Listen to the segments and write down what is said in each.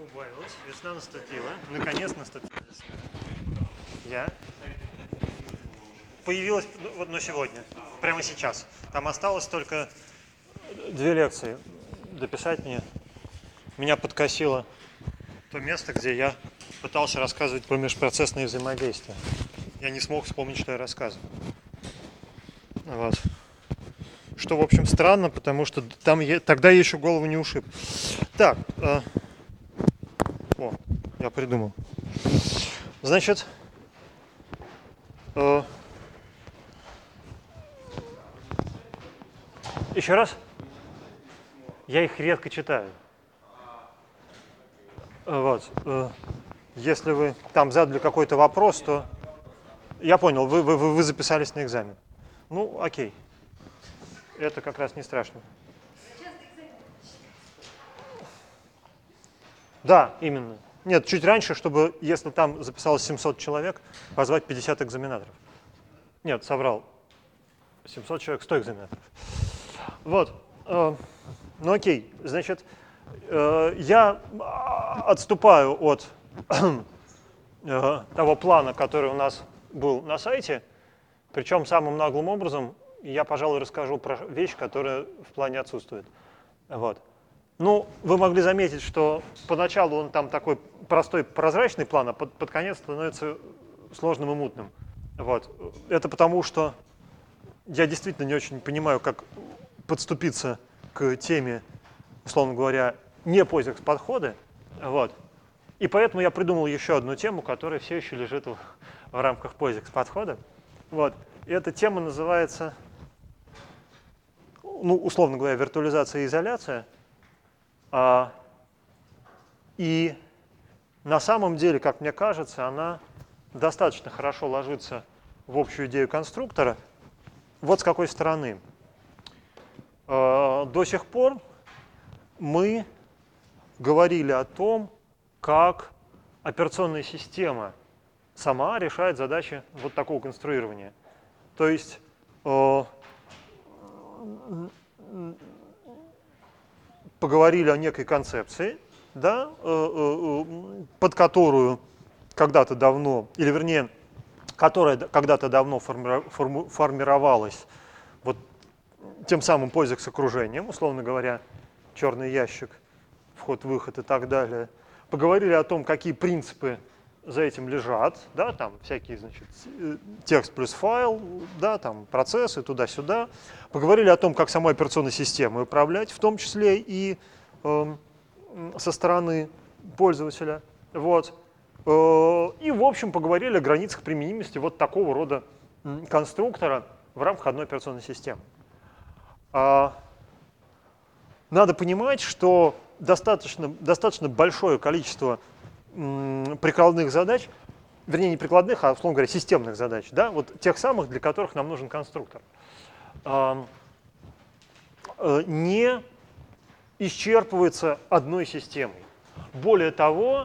убавилось, весна наступила, наконец наступила весна. Появилась, но сегодня, прямо сейчас. Там осталось только 2 лекции дописать мне. Меня подкосило то место, где я пытался рассказывать про межпроцессные взаимодействия. Я не смог вспомнить, что я рассказывал. Вот. Что, в общем, странно, потому что там тогда я еще голову не ушиб. Так, я придумал. Значит, еще раз. Я их редко читаю. Вот. Если вы там задали какой-то вопрос, то... Я понял, вы записались на экзамен. Ну, окей. Это как раз не страшно. Да, именно. Нет, чуть раньше, чтобы, если там записалось 700 человек, позвать 50 экзаменаторов. Нет, соврал. 700 человек, 100 экзаменаторов. Вот. Ну окей, значит, я отступаю от того плана, который у нас был на сайте, причем самым наглым образом я, пожалуй, расскажу про вещь, которая в плане отсутствует. Вот. Ну, вы могли заметить, что поначалу он там такой простой, прозрачный план, а под конец становится сложным и мутным. Вот. Это потому, что я действительно не очень понимаю, как подступиться к теме, условно говоря, не POSIX-подходы. Вот. И поэтому я придумал еще одну тему, которая все еще лежит в рамках POSIX-подхода. Вот. И эта тема называется, ну, условно говоря, виртуализация и изоляция. И на самом деле, как мне кажется, она достаточно хорошо ложится в общую идею конструктора. Вот с какой стороны. До сих пор мы говорили о том, как операционная система сама решает задачи вот такого конструирования. То есть поговорили о некой концепции, да, под которую когда-то давно, или вернее, которая когда-то давно формировалась вот тем самым POSIX-окружением, условно говоря, черный ящик, вход-выход и так далее. Поговорили о том, какие принципы за этим лежат, да, там всякие, значит, текст плюс файл, да, там процессы туда-сюда. Поговорили о том, как самой операционной системой управлять, в том числе и со стороны пользователя. Вот. И, в общем, поговорили о границах применимости вот такого рода конструктора в рамках одной операционной системы. Надо понимать, что достаточно большое количество прикладных задач, вернее, не прикладных, а, условно говоря, системных задач, да, вот тех самых, для которых нам нужен конструктор, не исчерпывается одной системой. Более того,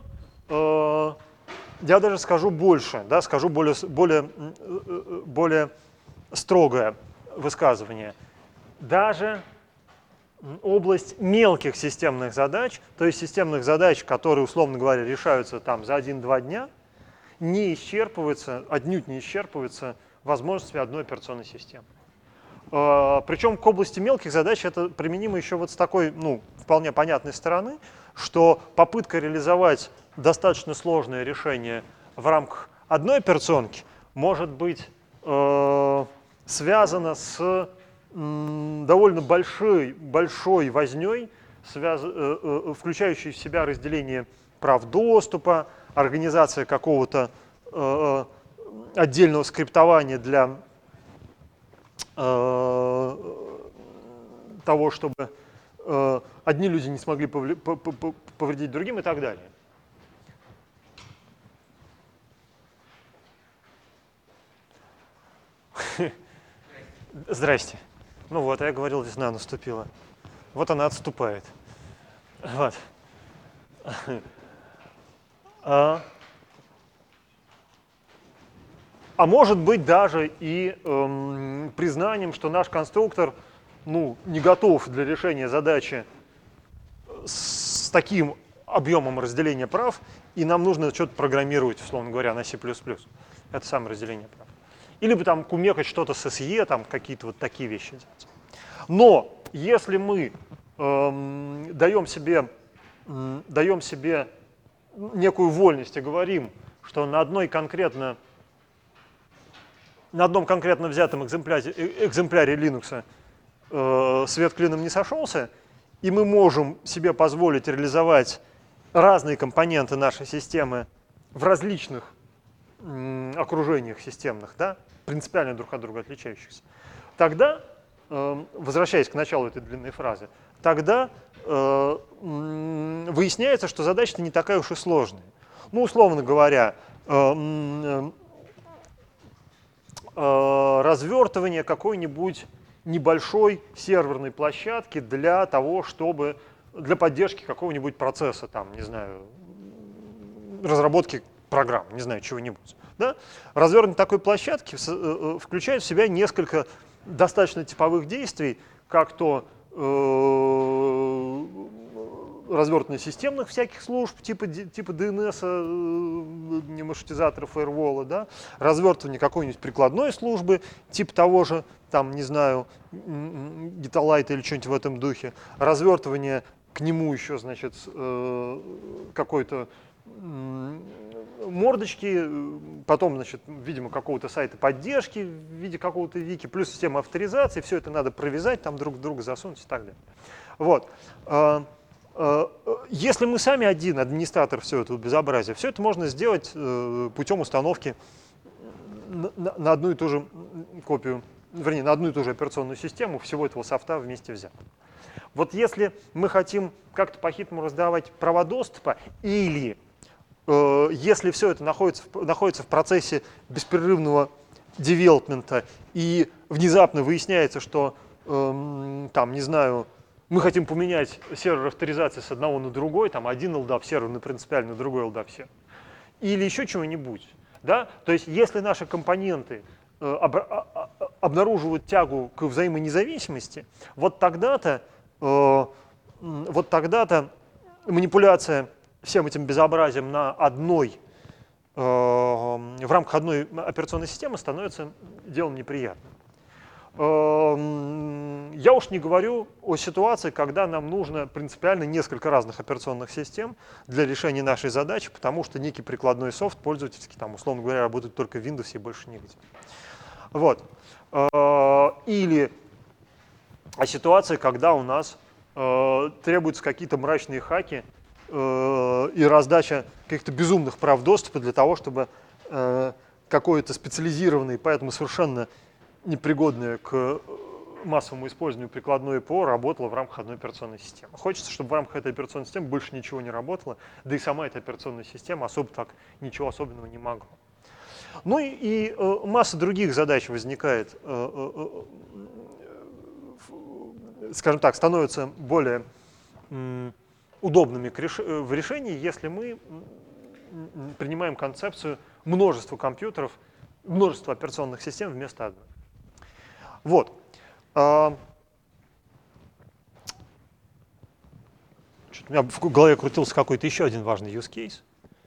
я даже скажу больше, да, скажу более строгое высказывание. Даже область мелких системных задач, то есть системных задач, которые, условно говоря, решаются там за 1-2 дня, не исчерпывается, отнюдь не исчерпывается возможностями одной операционной системы. Причем к области мелких задач это применимо еще вот с такой, ну, вполне понятной стороны, что попытка реализовать достаточно сложное решение в рамках одной операционки может быть связана с довольно большой вознёй, включающей в себя разделение прав доступа, организация какого-то отдельного скриптования для того, чтобы одни люди не смогли повредить другим и так далее. Здрасте. Ну вот, я говорил, весна наступила. Вот она отступает. Вот. А может быть даже и признанием, что наш конструктор, ну, не готов для решения задачи с таким объемом разделения прав, и нам нужно что-то программировать, условно говоря, на C++. Это самое разделение прав. Или бы там кумекать что-то с SE, там какие-то вот такие вещи делать. Но если мы даем себе некую вольность и говорим, что на одном конкретно взятом экземпляре Linux свет клином не сошелся, и мы можем себе позволить реализовать разные компоненты нашей системы в различных окружениях системных, да, принципиально друг от друга отличающихся, тогда, возвращаясь к началу этой длинной фразы, тогда выясняется, что задача-то не такая уж и сложная. Ну, условно говоря, развертывание какой-нибудь небольшой серверной площадки для того, чтобы для поддержки какого-нибудь процесса, там, не знаю, разработки программ, не знаю, чего-нибудь. Да? Развернутие такой площадки включает в себя несколько достаточно типовых действий, как то развертывание системных всяких служб, типа DNS, маршрутизатора, фаервола, да? Развертывание какой-нибудь прикладной службы, типа того же, там, не знаю, Gitolite или что-нибудь в этом духе, развертывание к нему еще, значит, какой-то мордочки, потом, значит, видимо, какого-то сайта поддержки в виде какого-то вики, плюс система авторизации, все это надо провязать, там друг друга засунуть и так далее. Вот. Если мы сами один администратор всего этого безобразия, все это можно сделать путем установки на одну и ту же копию, вернее, на одну и ту же операционную систему всего этого софта вместе взятого. Вот если мы хотим как-то по-хитрому раздавать права доступа, или если все это находится в процессе беспрерывного девелопмента, и внезапно выясняется, что, там, не знаю, мы хотим поменять сервер авторизации с одного на другой, там один LDAP сервер на принципиально другой LDAP сервер, или еще чего-нибудь, да? То есть если наши компоненты обнаруживают тягу к взаимонезависимости, вот тогда-то манипуляция всем этим безобразием в рамках одной операционной системы становится делом неприятным. Я уж не говорю о ситуации, когда нам нужно принципиально несколько разных операционных систем для решения нашей задачи, потому что некий прикладной софт пользовательский, там, условно говоря, работает только в Windows и больше нигде. Вот. Или о ситуации, когда у нас требуются какие-то мрачные хаки и раздача каких-то безумных прав доступа для того, чтобы какое-то специализированное, поэтому совершенно непригодное к массовому использованию прикладное ПО работало в рамках одной операционной системы. Хочется, чтобы в рамках этой операционной системы больше ничего не работало, да и сама эта операционная система особо так ничего особенного не могла. Ну и масса других задач возникает, скажем так, становятся более удобными в решении, если мы принимаем концепцию множества компьютеров, множества операционных систем вместо одной. Вот. У меня в голове крутился какой-то еще один важный use case.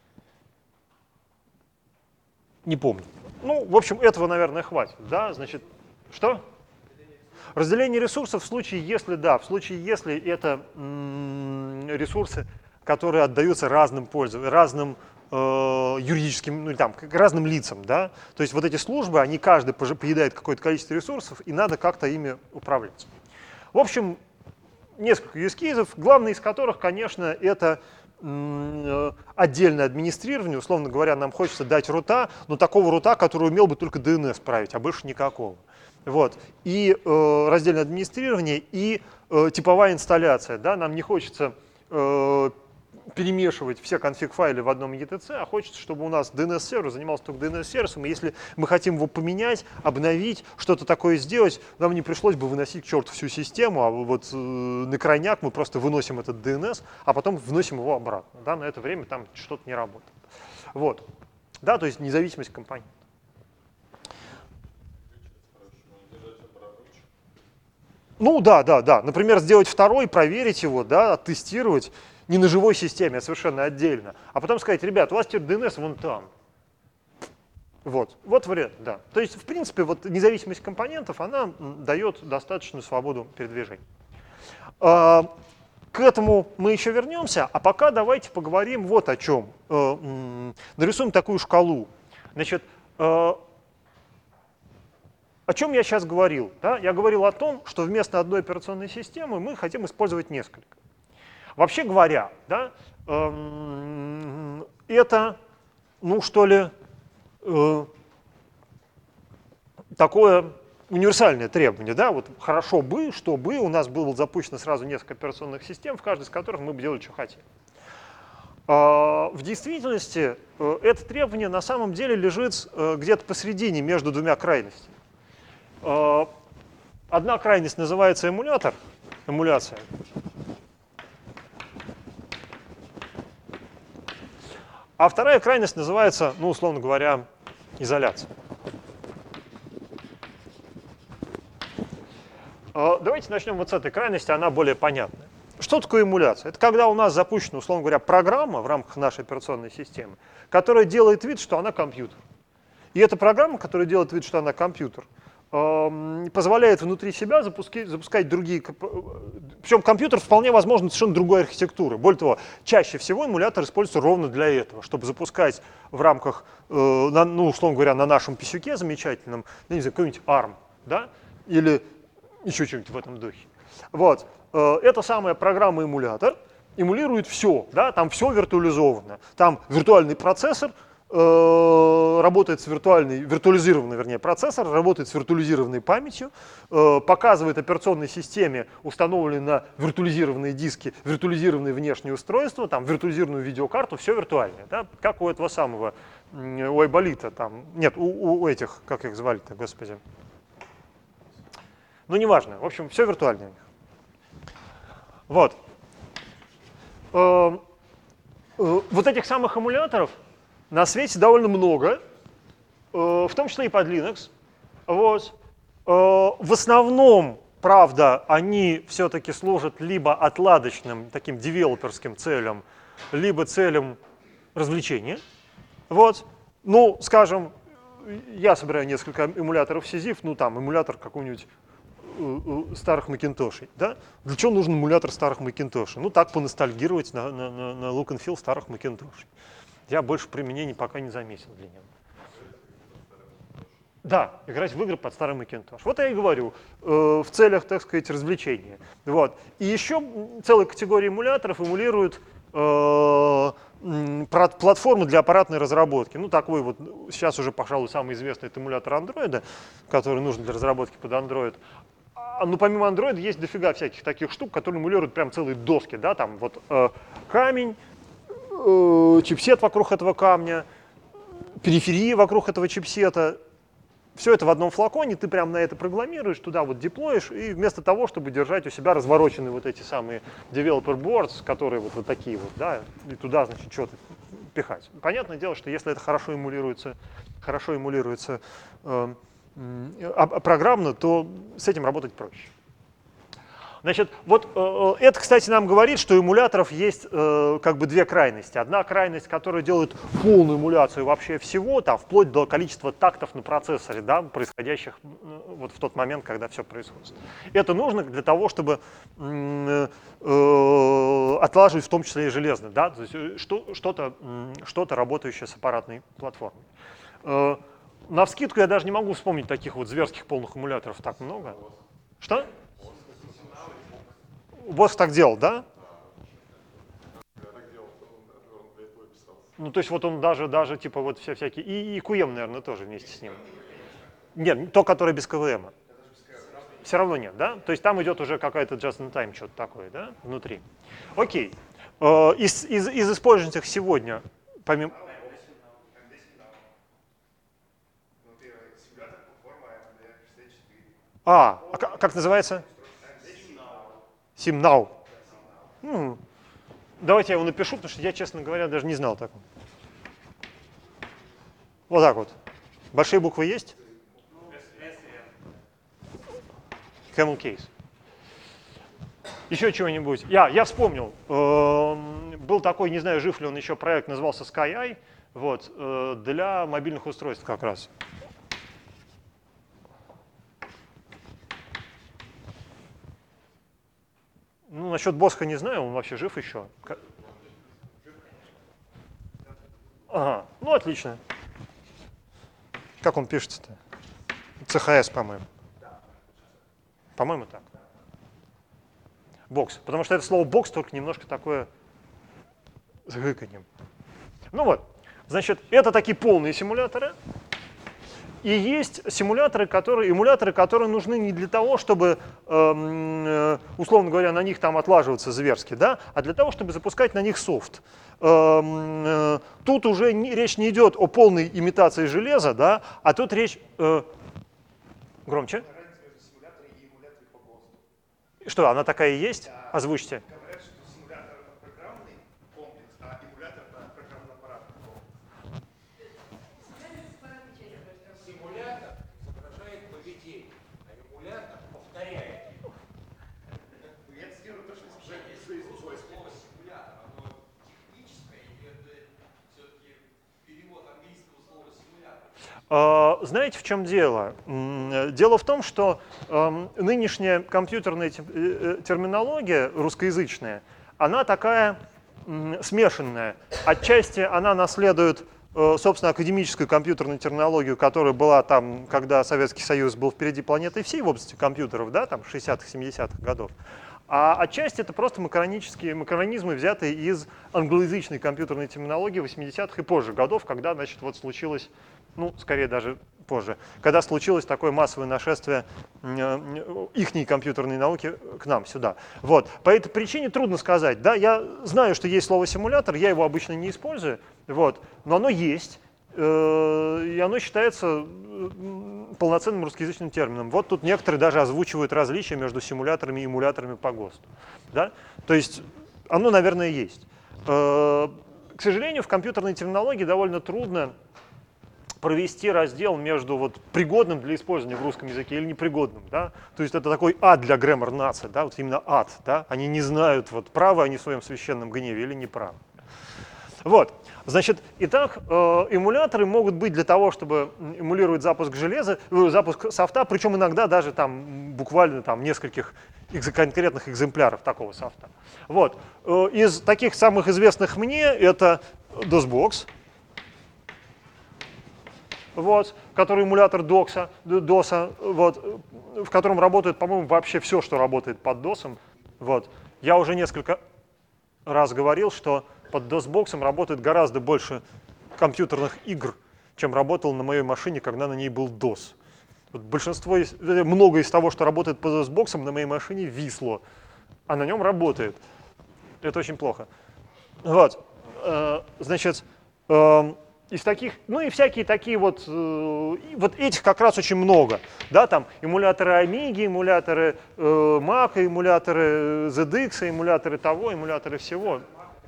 Не помню. Ну, в общем, этого, наверное, хватит. Да, значит, что? Разделение ресурсов в случае, если, да, в случае, если это ресурсы, которые отдаются разным пользователям, разным юридическим, ну, там, разным лицам, да, то есть вот эти службы, они каждый поедает какое-то количество ресурсов, и надо как-то ими управлять. В общем, несколько use cases, главный из которых, конечно, это отдельное администрирование. Условно говоря, нам хочется дать рута, но такого рута, который умел бы только DNS править, а больше никакого. Вот. И раздельное администрирование, и типовая инсталляция. Да? Нам не хочется перемешивать все конфиг-файлы в одном ETC, а хочется, чтобы у нас DNS-сервер занимался только DNS-сервисом, и если мы хотим его поменять, обновить, что-то такое сделать, нам не пришлось бы выносить к черту всю систему, а вот на крайняк мы просто выносим этот DNS, а потом вносим его обратно. Да? На это время там что-то не работает. Вот. Да, то есть независимость компонента. Ну да. Например, сделать второй, проверить его, да, оттестировать. не на живой системе, а совершенно отдельно. А потом сказать, ребят, у вас теперь DNS вон там. Вот вариант, да. То есть, в принципе, вот независимость компонентов, она дает достаточную свободу передвижения. К этому мы еще вернемся, а пока давайте поговорим вот о чем. Нарисуем такую шкалу. Значит, о чем я сейчас говорил? Да? Я говорил о том, что вместо одной операционной системы мы хотим использовать несколько. Вообще говоря, да, это, ну что ли, такое универсальное требование. Да? Вот хорошо бы, чтобы у нас было запущено сразу несколько операционных систем, в каждой из которых мы бы делали, что хотим. В действительности это требование на самом деле лежит где-то посередине между двумя крайностями. Одна крайность называется эмулятор, эмуляция. А вторая крайность называется, ну, условно говоря, изоляция. Давайте начнем вот с этой крайности, она более понятная. Что такое эмуляция? Это когда у нас запущена, условно говоря, программа в рамках нашей операционной системы, которая делает вид, что она компьютер. И эта программа, которая делает вид, что она компьютер, позволяет внутри себя запускать другие... Причем компьютер вполне возможно совершенно другой архитектуры. Более того, чаще всего эмулятор используется ровно для этого, чтобы запускать в рамках, ну, условно говоря, на нашем писюке замечательном, не знаю, какой-нибудь ARM, да, или еще что-нибудь в этом духе. Вот. Эта самая программа-эмулятор эмулирует все, да, там все виртуализовано. Там виртуальный процессор работает с виртуализированный, вернее, процессор, работает с виртуализированной памятью, показывает операционной системе, установленной на виртуализированные диски, виртуализированные внешние устройства, там, виртуализированную видеокарту, все виртуальное. Да, как у этого самого, у Айболита, там, нет, у этих, как их звали-то, господи. Ну, неважно, в общем, все виртуальное. Вот. Вот этих самых эмуляторов на свете довольно много, в том числе и под Linux. Вот. В основном, правда, они все-таки служат либо отладочным, таким девелоперским целям, либо целям развлечения. Вот. Ну, скажем, я собираю несколько эмуляторов Syzyf, ну там эмулятор какой-нибудь старых Макинтошей. Да? Для чего нужен эмулятор старых Макинтошей? Ну так, поностальгировать на look and feel старых Макинтошей. Я больше применений пока не заметил для него. Да, играть в игры под старый Макинтош. Вот я и говорю, в целях, так сказать, развлечения. Вот. И еще целая категория эмуляторов эмулируют платформы для аппаратной разработки. Ну, такой вот, сейчас уже, пожалуй, самый известный это эмулятор Android, который нужен для разработки под Android. Ну, помимо Android есть дофига всяких таких штук, которые эмулируют прям целые доски, да, там вот камень, чипсет вокруг этого камня, периферия вокруг этого чипсета. Все это в одном флаконе, ты прям на это программируешь, туда вот деплоишь, и вместо того, чтобы держать у себя развороченные вот эти самые developer boards, которые вот такие вот, да, и туда, значит, что-то пихать. Понятное дело, что если это хорошо эмулируется программно, то с этим работать проще. Значит, вот это, кстати, нам говорит, что у эмуляторов есть как бы две крайности. Одна крайность, которая делает полную эмуляцию вообще всего, там, вплоть до количества тактов на процессоре, да, происходящих вот в тот момент, когда все происходит. Это нужно для того, чтобы отлаживать в том числе и железно, да, то есть что-то работающее с аппаратной платформой. Навскидку я даже не могу вспомнить таких вот зверских полных эмуляторов так много. Что? Босс так делал, да? Ну, то есть вот он даже типа вот всякие, и QM, наверное, тоже вместе с ним. Нет, то, которое без КВМ. Все равно нет, да? То есть там идет уже какая-то just-in-time что-то такое, да, внутри. Окей. Из используемых сегодня, помимо... Как называется? SimNow. Давайте я его напишу, потому что я, честно говоря, даже не знал такого. Вот так вот. Большие буквы есть? Camel Case. Еще чего-нибудь. Я вспомнил. Был такой, не знаю, жив ли он еще, проект, назывался SkyEye, вот, для мобильных устройств как раз. Ну, насчет Босха не знаю, он вообще жив еще. Ага, ну отлично. Как он пишется-то? ЦХС, по-моему. По-моему, так. Бокс. Потому что это слово бокс только немножко такое с гыканьем. Ну вот, значит, это такие полные симуляторы. И есть эмуляторы, которые нужны не для того, чтобы, условно говоря, на них там отлаживаться зверски, да, а для того, чтобы запускать на них софт. Тут уже речь не идет о полной имитации железа, да, а тут речь... Громче. Что, она такая и есть? Озвучьте. Говорят, что симулятор — это программный комплекс, а эмулятор — это программно-аппаратный комплекс. Симулятор изображает поведение, а эмулятор повторяет его. Я цитирую то, что Слово симулятор, оно техническое, или это все-таки перевод английского слова симулятор? Знаете, в чем дело? Дело в том, что нынешняя компьютерная терминология русскоязычная, она такая смешанная. Отчасти она наследует, собственно, академическую компьютерную терминологию, которая была там, когда Советский Союз был впереди планеты всей в области компьютеров, да, там 60-х, 70-х годов. А отчасти это просто макронизмы, взятые из англоязычной компьютерной терминологии 80-х и позже годов, когда, значит, вот случилось, ну, скорее даже позже, когда случилось такое массовое нашествие ихней компьютерной науки к нам сюда. Вот. По этой причине трудно сказать. Да? Я знаю, что есть слово симулятор, я его обычно не использую, вот, но оно есть. И оно считается полноценным русскоязычным термином. Вот тут некоторые даже озвучивают различия между симуляторами и эмуляторами по ГОСТу. Да? То есть оно, наверное, есть. К сожалению, в компьютерной терминологии довольно трудно провести раздел между вот пригодным для использования в русском языке или непригодным. Да? То есть это такой ад для граммар нации, да? Вот именно ад. Да? Они не знают, вот, правы они в своем священном гневе или неправы. Вот. Значит, итак, эмуляторы могут быть для того, чтобы эмулировать запуск железа, запуск софта, причем иногда даже там буквально там нескольких конкретных экземпляров такого софта. Вот. Из таких самых известных мне это DOSBox, вот, который эмулятор DOS, вот, в котором работает, по-моему, вообще все, что работает под DOS. Вот. Я уже несколько раз говорил, что под DOSBox работает гораздо больше компьютерных игр, чем работал на моей машине, когда на ней был DOS. Вот много из того, что работает по DOSBox, на моей машине висло, а на нем работает. Это очень плохо. Вот. Значит, из таких, ну и всякие такие вот этих как раз очень много. Да, там эмуляторы Amiga, эмуляторы Mac, эмуляторы ZX, эмуляторы того, эмуляторы всего.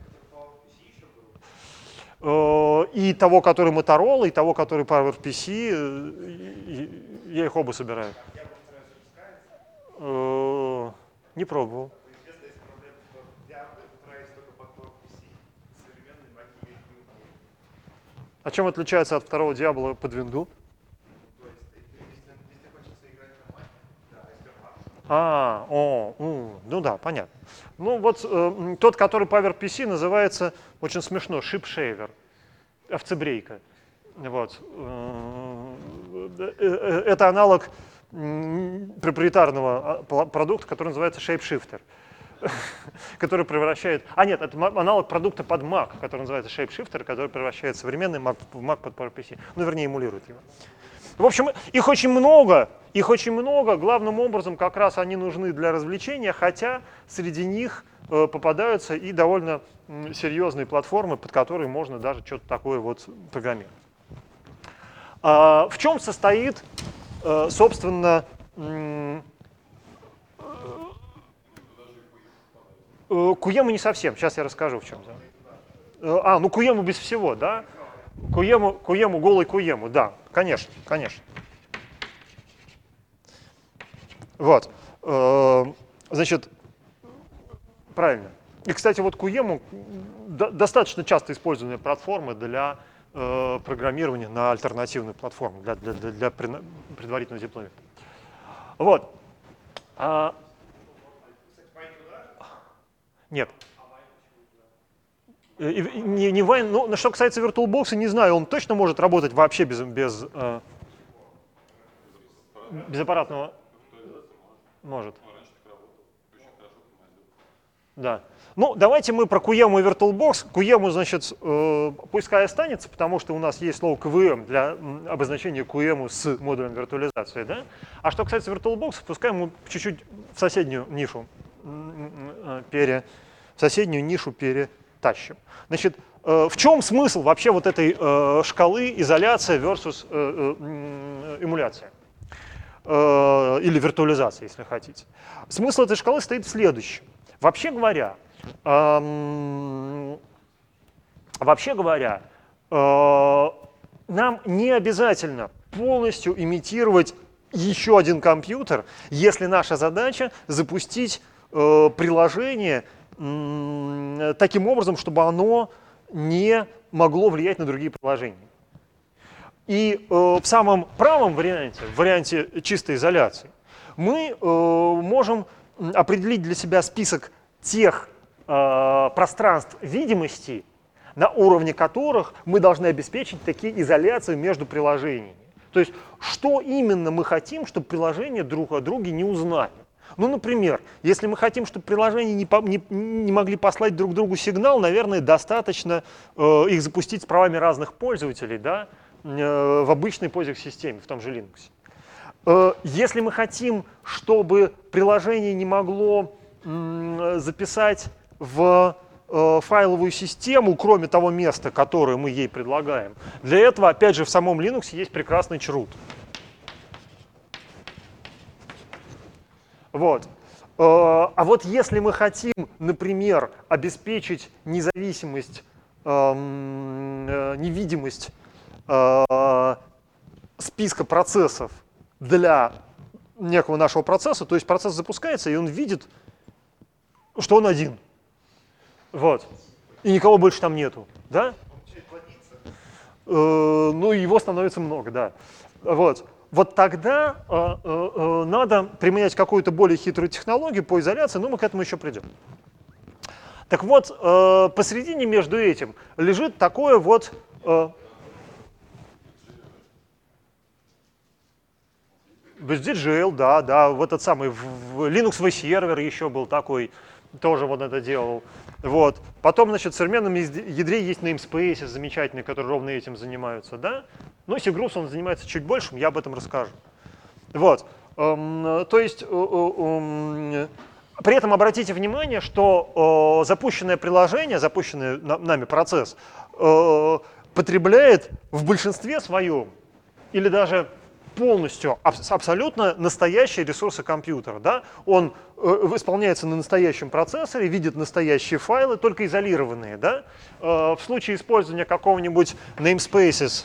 И того, который Motorola, и того, который PowerPC, я их оба собираю. Не пробовал. А чем отличается от второго Diablo под винду? Ну да, понятно. Ну вот тот, который PowerPC, называется очень смешно ShipShaver, овцебрейка. Вот. Это аналог проприетарного продукта, который называется ShapeShifter, который превращает... нет, это аналог продукта под Mac, который называется ShapeShifter, который превращает современный Mac в Mac под PowerPC. Ну, вернее, эмулирует его. В общем, их очень много. Главным образом как раз они нужны для развлечения, хотя среди них попадаются и довольно серьезные платформы, под которые можно даже что-то такое вот программировать. В чем состоит, собственно, Куему не совсем, сейчас я расскажу, в чем. Ну Куему без всего, да? Куему, голый Куему, да, конечно. Вот. Значит, правильно. И, кстати, вот QEMU достаточно часто используемая платформа для программирования на альтернативную платформу, для предварительного деплоймента. Вот. Нет. Не Wine, ну, что касается VirtualBox, не знаю, он точно может работать вообще без аппаратного. Может. Да. Ну, давайте мы про QEMU и VirtualBox. QEMU, значит, пускай останется, потому что у нас есть слово KVM для обозначения QEMU с модулем виртуализации, да? А что касается VirtualBox, пускай мы чуть-чуть в соседнюю нишу перетащим. Значит, в чем смысл вообще вот этой шкалы изоляция versus эмуляция? Или виртуализация, если хотите. Смысл этой шкалы стоит в следующем. Вообще говоря, нам не обязательно полностью имитировать еще один компьютер, если наша задача запустить приложение таким образом, чтобы оно не могло влиять на другие приложения. И в самом правом варианте, в варианте чистой изоляции, мы можем определить для себя список тех пространств видимости, на уровне которых мы должны обеспечить такие изоляции между приложениями. То есть, что именно мы хотим, чтобы приложения друг о друге не узнали. Ну, например, если мы хотим, чтобы приложения не могли послать друг другу сигнал, наверное, достаточно их запустить с правами разных пользователей, да, в обычной POSIX-системе, в том же Linux. Если мы хотим, чтобы приложение не могло записать в файловую систему, кроме того места, которое мы ей предлагаем, для этого, опять же, в самом Linux есть прекрасный chroot. Вот. А вот если мы хотим, например, обеспечить независимость, невидимость списка процессов для некого нашего процесса, то есть процесс запускается, и он видит, что он один. Вот. И никого больше там нету. Да? Ну, его становится много, да. Вот. Вот тогда надо применять какую-то более хитрую технологию по изоляции, но мы к этому еще придем. Так вот, посередине между этим лежит такое вот... BSD-GL, да, в этот самый, в Linux V-сервер еще был такой, тоже вот это делал. Вот. Потом, значит, в современном ядре есть namespaces замечательные, которые ровно этим занимаются, да. Но Cgroups, он занимается чуть большим, я об этом расскажу. Вот. То есть, при этом обратите внимание, что запущенное приложение, запущенный нами процесс, потребляет в большинстве своем, или даже полностью, абсолютно настоящие ресурсы компьютера. Да? Он исполняется на настоящем процессоре, видит настоящие файлы, только изолированные. Да? В случае использования какого-нибудь namespaces,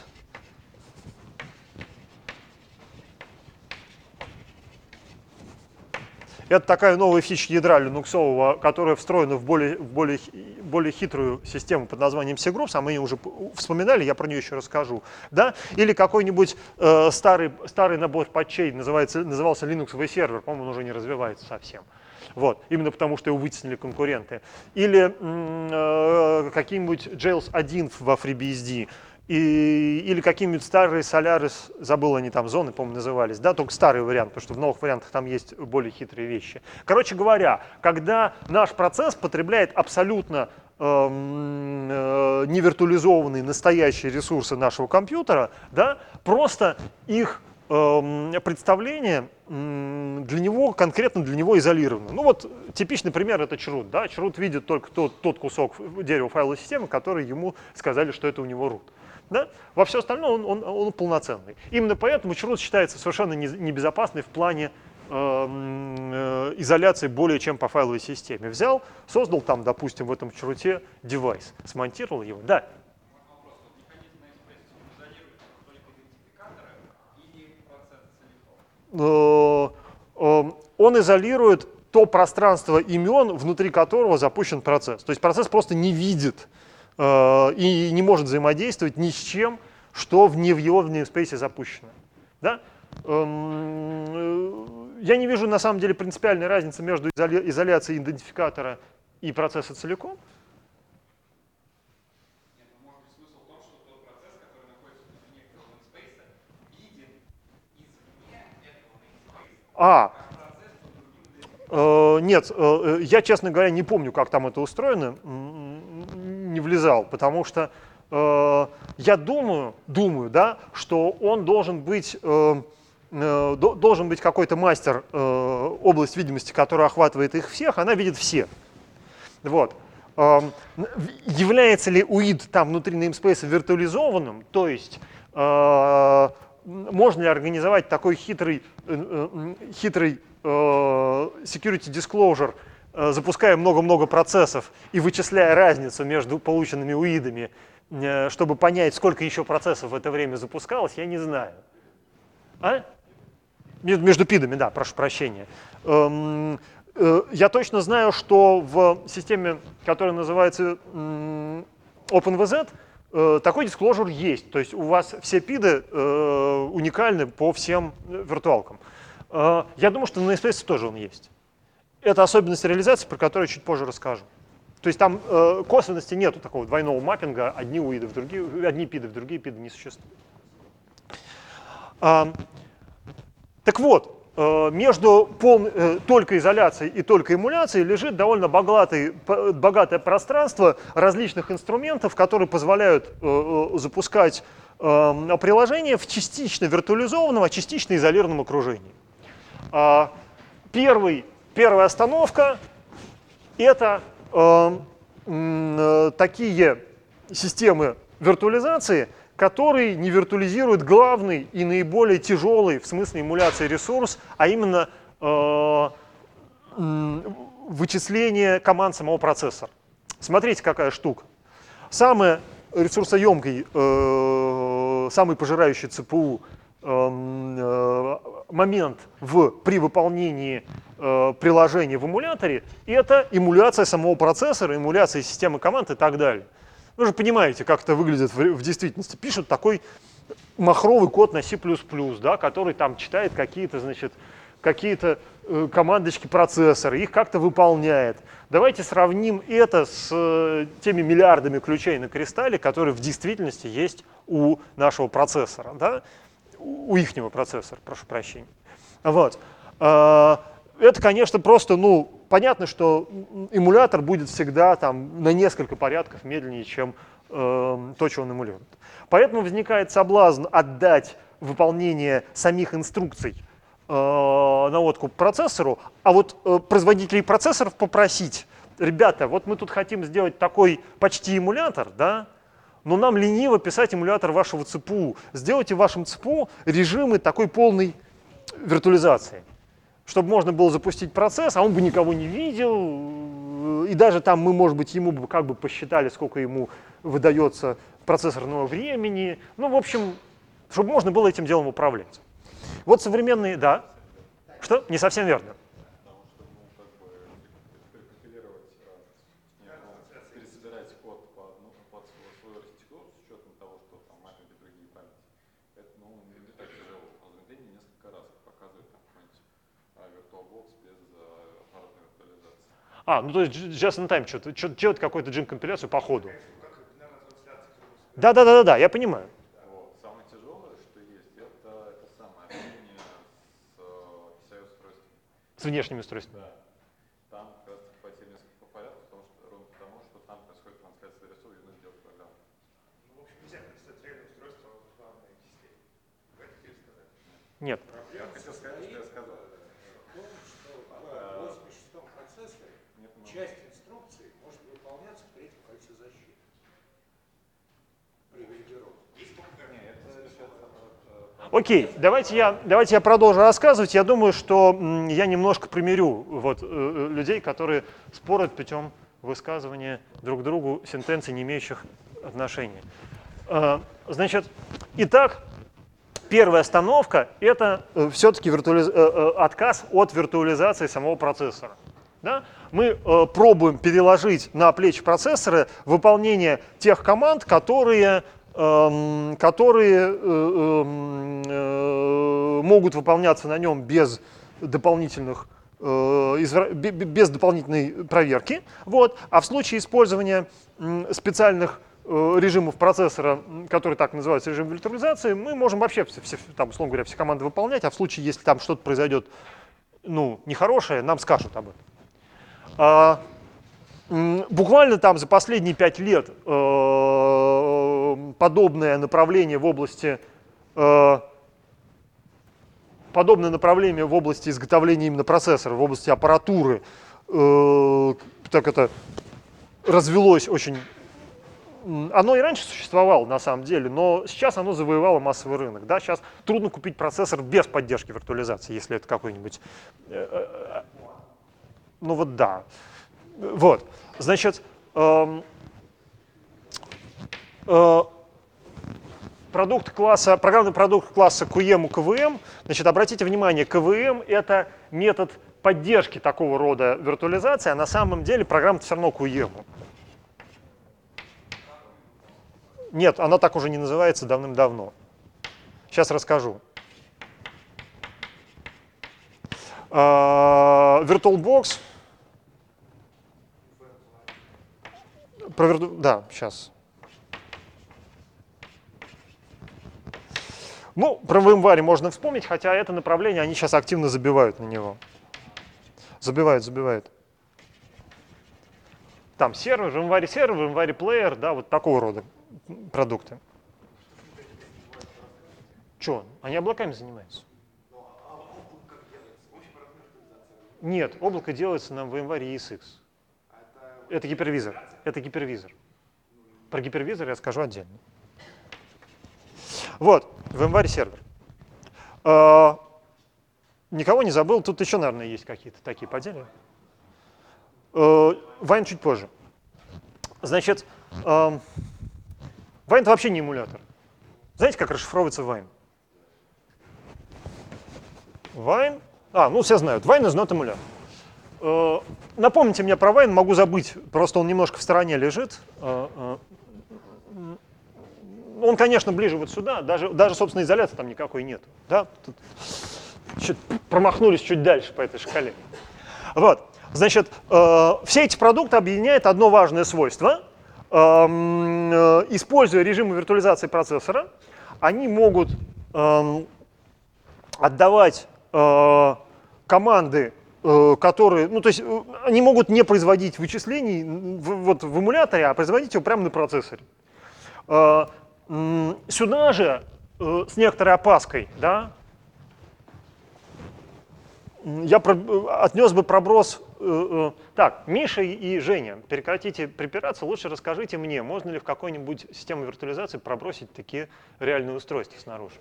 это такая новая фича ядра линуксового, которая встроена в более хитрую систему под названием Cgroups, а мы ее уже вспоминали, я про нее еще расскажу. Да? Или какой-нибудь старый набор патчей, назывался Linux V-сервер, по-моему, он уже не развивается совсем. Вот. Именно потому, что его вытеснили конкуренты. Или какие-нибудь Jails 1 во FreeBSD. Или какие-нибудь старые Solaris, забыл они там, зоны, по-моему, назывались, да, только старый вариант, потому что в новых вариантах там есть более хитрые вещи. Короче говоря, когда наш процесс потребляет абсолютно невиртуализованные настоящие ресурсы нашего компьютера, да, просто их представление конкретно для него изолировано. Ну вот типичный пример — это chroot. Да? Chroot видит только тот кусок дерева файловой системы, который ему сказали, что это у него root. Да? Во все остальное он полноценный. Именно поэтому chroot считается совершенно небезопасной в плане изоляции более чем по файловой системе. Взял, создал там, допустим, в этом chroot девайс, смонтировал его. Да. Он изолирует то пространство имен, внутри которого запущен процесс. То есть процесс просто не видит и не может взаимодействовать ни с чем, что не в его namespace запущено. Да? Я не вижу на самом деле принципиальной разницы между изоляцией идентификатора и процесса целиком. Нет, ну, может быть, смысл в том, что тот процесс, который находится внутри некоторого namespace, виден извне этого namespace. Нет, я, честно говоря, не помню, как там это устроено, не влезал, потому что я думаю, да, что он должен быть какой-то мастер, область видимости, которая охватывает их всех, она видит все. Вот. Является ли UID там внутри namespace виртуализованным, то есть можно ли организовать такой хитрый security disclosure, запуская много-много процессов и вычисляя разницу между полученными UID-ами, чтобы понять, сколько еще процессов в это время запускалось, я не знаю. Между пидами, да, прошу прощения. Я точно знаю, что в системе, которая называется OpenVZ, такой disclosure есть. То есть у вас все пиды уникальны по всем виртуалкам. Я думаю, что на namespace тоже он есть. Это особенность реализации, про которую чуть позже расскажу. То есть там косвенности нету такого двойного маппинга, одни UID в другие, одни пиды в другие пиды не существует. Так вот, между только изоляцией и только эмуляцией лежит довольно богатое пространство различных инструментов, которые позволяют запускать приложение в частично виртуализованном, а частично изолированном окружении. Первая остановка – это такие системы виртуализации, которые не виртуализируют главный и наиболее тяжелый в смысле эмуляции ресурс, а именно вычисление команд самого процессора. Смотрите, какая штука. Самый ресурсоемкий, самый пожирающий ЦПУ момент при выполнении приложения в эмуляторе – это эмуляция самого процессора, эмуляция системы команд и так далее. Вы же понимаете, как это выглядит в действительности. Пишут такой махровый код на C++, да, который там читает какие-то командочки процессора, их как-то выполняет. Давайте сравним это с теми миллиардами ключей на кристалле, которые в действительности есть у нашего процессора, да? У ихнего процессора, прошу прощения. Вот. Это, конечно, просто, понятно, что эмулятор будет всегда там на несколько порядков медленнее, чем то, что он эмулирует. Поэтому возникает соблазн отдать выполнение самих инструкций на откуп процессору, а вот производителей процессоров попросить: ребята, вот мы тут хотим сделать такой почти эмулятор, да, но нам лениво писать эмулятор вашего ЦПУ. Сделайте в вашем ЦПУ режимы такой полной виртуализации, чтобы можно было запустить процесс, а он бы никого не видел, и даже там мы, может быть, ему бы как бы посчитали, сколько ему выдается процессорного времени. В общем, чтобы можно было этим делом управлять. Вот современные, да. Что? Не совсем верно. Пересобирать код под свой артикул с учетом того, что там маленькие другие памяти, это не так тяжело. Внедрение несколько раз показывает какой-нибудь VirtualBox без аппаратной виртуализации. То есть just in time делать какую-то джин-компиляцию по ходу. Да, я понимаю. Самое тяжелое, что есть, это самое общение с PCI-устройствами. С внешними устройствами. Да. Там как раз пойти несколько по порядку, ровно потому, что там происходит трансляция ресурсов и нужно делать программу. В общем, нельзя представить реальное устройство в главной системе. Вы это хотели сказать? Нет. Я хотел сказать, что я сказал. В том, что в 86-м процессоре часть инструкций может выполняться в третьем кольце защиты. Окей, давайте я продолжу рассказывать. Я думаю, что я немножко примирю людей, которые спорят путем высказывания друг другу сентенций, не имеющих отношения. Значит, итак, первая остановка – это все-таки отказ от виртуализации самого процессора. Да? Мы пробуем переложить на плечи процессора выполнение тех команд, которые могут выполняться на нем без дополнительной проверки. Вот. А в случае использования специальных режимов процессора, которые так называются режим виртуализации, мы можем вообще, там, условно говоря, все команды выполнять, а в случае, если там что-то произойдет нехорошее, нам скажут об этом. Буквально там за последние 5 лет подобное направление в области изготовления именно процессора, в области аппаратуры, так это развелось очень. Оно и раньше существовало на самом деле, но сейчас оно завоевало массовый рынок. Да? Сейчас трудно купить процессор без поддержки виртуализации, если это какой-нибудь. Ну вот да. Вот. Значит, программный продукт класса QEMU KVM. Значит, обратите внимание, KVM — это метод поддержки такого рода виртуализации, а на самом деле программа все равно QEMU. Нет, она так уже не называется давным-давно. Сейчас расскажу. VirtualBox. Да, сейчас. Ну, про VMware можно вспомнить, хотя это направление они сейчас активно забивают на него. Забивают. Там сервер, VMware Player, да, вот такого рода продукты. Че, они облаками занимаются? Нет, облако делается на VMware ESX. Это гипервизор. Про гипервизор я скажу отдельно. Вот, VMware сервер. Никого не забыл, тут еще, наверное, есть какие-то такие поделы. Wine чуть позже. Значит, Wine — это вообще не эмулятор. Знаете, как расшифровывается Wine? Wine? Ну все знают. Wine is not эмулятор. Напомните мне про Wine, могу забыть, просто он немножко в стороне лежит. Он, конечно, ближе вот сюда, даже собственно, изоляции там никакой нет. Да? Тут промахнулись чуть дальше по этой шкале. Вот. Значит, все эти продукты объединяет одно важное свойство. Используя режимы виртуализации процессора, они могут отдавать команды, которые, то есть они могут не производить вычислений в эмуляторе, а производить его прямо на процессоре. Сюда же с некоторой опаской, да, я отнес бы проброс. Так, Миша и Женя, прекратите припираться, лучше расскажите мне, можно ли в какой-нибудь систему виртуализации пробросить такие реальные устройства снаружи?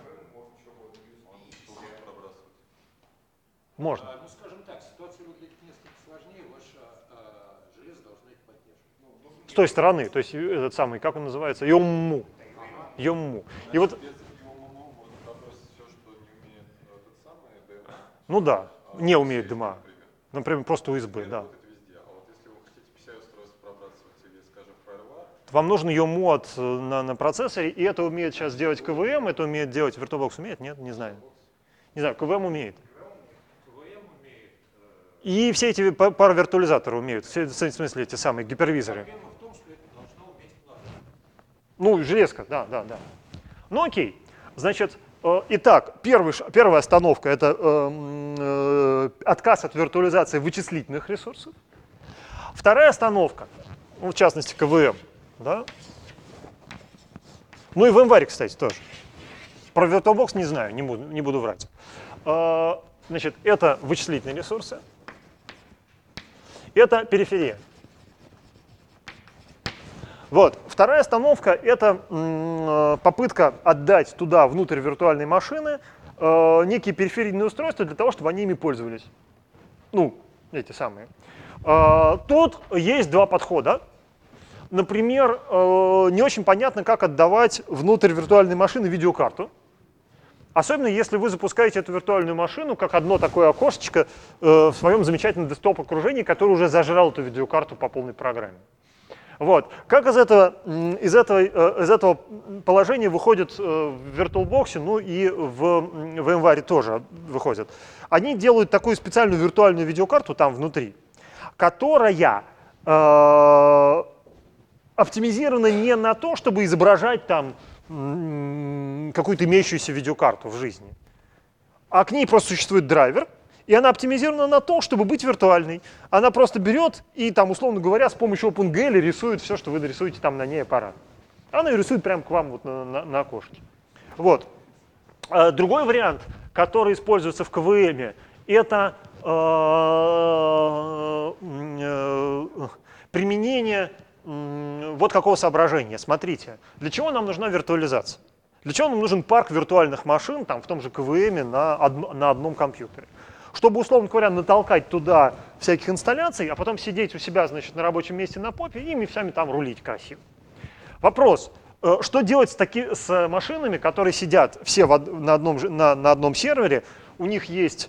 Можно. Ну, скажем так, ситуация выглядит несколько сложнее, ваше железо должно их поддерживать. С той стороны, то есть этот самый, как он называется, YOMMU. И вот. Ну да, не умеет DMA. Например, просто USB, да. Вам нужен YOMMU на процессоре, и это умеет сейчас делать KVM, это умеет делать VirtualBox, умеет? Нет, не знаю. Не знаю, KVM умеет. И все эти паравиртуализаторы умеют, в смысле эти самые гипервизоры. Ну, железка, да. Ну окей, значит, итак, первая остановка — это отказ от виртуализации вычислительных ресурсов. Вторая остановка, в частности, КВМ, да? Ну и в VMware, кстати, тоже. Про VirtualBox не знаю, не буду врать. Значит, это вычислительные ресурсы, это периферия. Вот. Вторая остановка — это попытка отдать туда, внутрь виртуальной машины, некие периферийные устройства для того, чтобы они ими пользовались. Ну, эти самые. Тут есть два подхода. Например, не очень понятно, как отдавать внутрь виртуальной машины видеокарту. Особенно если вы запускаете эту виртуальную машину как одно такое окошечко в своем замечательном десктоп-окружении, которое уже зажрал эту видеокарту по полной программе. Вот. Как из этого положения выходит в VirtualBox, ну и в VMware тоже выходит? Они делают такую специальную виртуальную видеокарту там внутри, которая оптимизирована не на то, чтобы изображать там какую-то имеющуюся видеокарту в жизни, а к ней просто существует драйвер, и она оптимизирована на то, чтобы быть виртуальной. Она просто берет и, там, условно говоря, с помощью OpenGL рисует все, что вы нарисуете там на ней аппарат. Она ее рисует прямо к вам вот на окошке. Вот. Другой вариант, который используется в КВМ, это применение вот какого соображения. Смотрите, для чего нам нужна виртуализация? Для чего нам нужен парк виртуальных машин там, в том же КВМ на одном компьютере? Чтобы, условно говоря, натолкать туда всяких инсталляций, а потом сидеть у себя, значит, на рабочем месте на попе и ими всеми там рулить красиво. Вопрос, что делать с машинами, которые сидят все на одном сервере, у них есть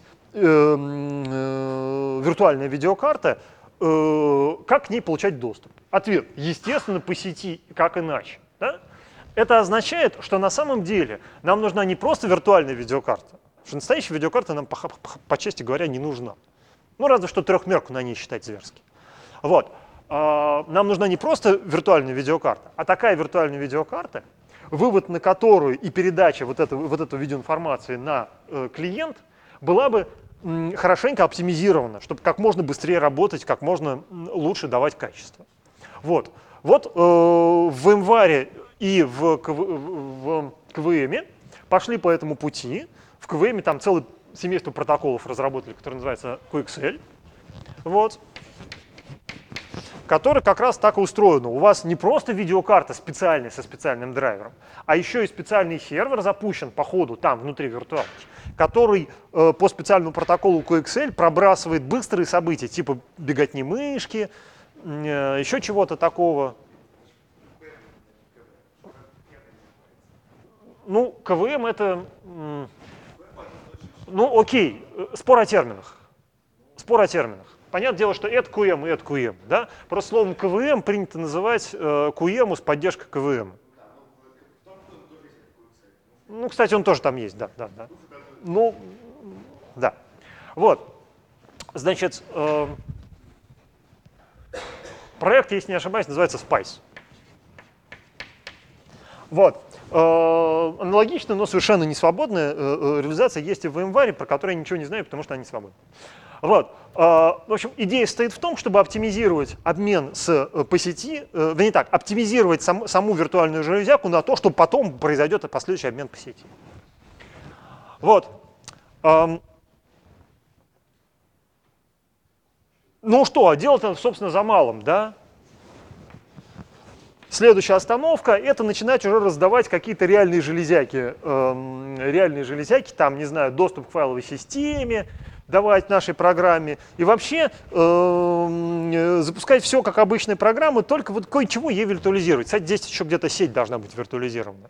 виртуальная видеокарта, как к ней получать доступ? Ответ, естественно, по сети, как иначе. Да? Это означает, что на самом деле нам нужна не просто виртуальная видеокарта, что настоящая видеокарта нам, по чести говоря, не нужна. Ну, разве что трехмерку на ней считать зверски. Вот. Нам нужна не просто виртуальная видеокарта, а такая виртуальная видеокарта, вывод на которую и передача вот этой видеоинформации на клиент была бы хорошенько оптимизирована, чтобы как можно быстрее работать, как можно лучше давать качество. Вот в VMware и в КВМ пошли по этому пути. В КВМ там целое семейство протоколов разработали, которое называется QXL, вот, который как раз так и устроено. У вас не просто видеокарта специальная со специальным драйвером, а еще и специальный сервер запущен по ходу там внутри виртуалки, который по специальному протоколу QXL пробрасывает быстрые события, типа беготни мышки, еще чего-то такого. Ну, КВМ это... Ну, окей, спор о терминах. Спор о терминах. Понятное дело, что это QM и это QM. Да? Просто словом КВМ принято называть QM с поддержкой КВМ. Ну, кстати, он тоже там есть, да. Ну, да. Вот. Значит, проект, если не ошибаюсь, называется Spice. Вот. Аналогично, но совершенно не свободная реализация есть и в VMware, про которую я ничего не знаю, потому что они не свободны. Вот. В общем, идея состоит в том, чтобы оптимизировать обмен по сети, не так, оптимизировать саму виртуальную железяку на то, что потом произойдет последующий обмен по сети. Вот. Ну что, а дело-то, собственно, за малым, да? Следующая остановка – это начинать уже раздавать какие-то реальные железяки, там, не знаю, доступ к файловой системе, давать нашей программе. И вообще запускать все как обычные программы, только вот кое-чего ей виртуализировать. Кстати, здесь еще где-то сеть должна быть виртуализирована.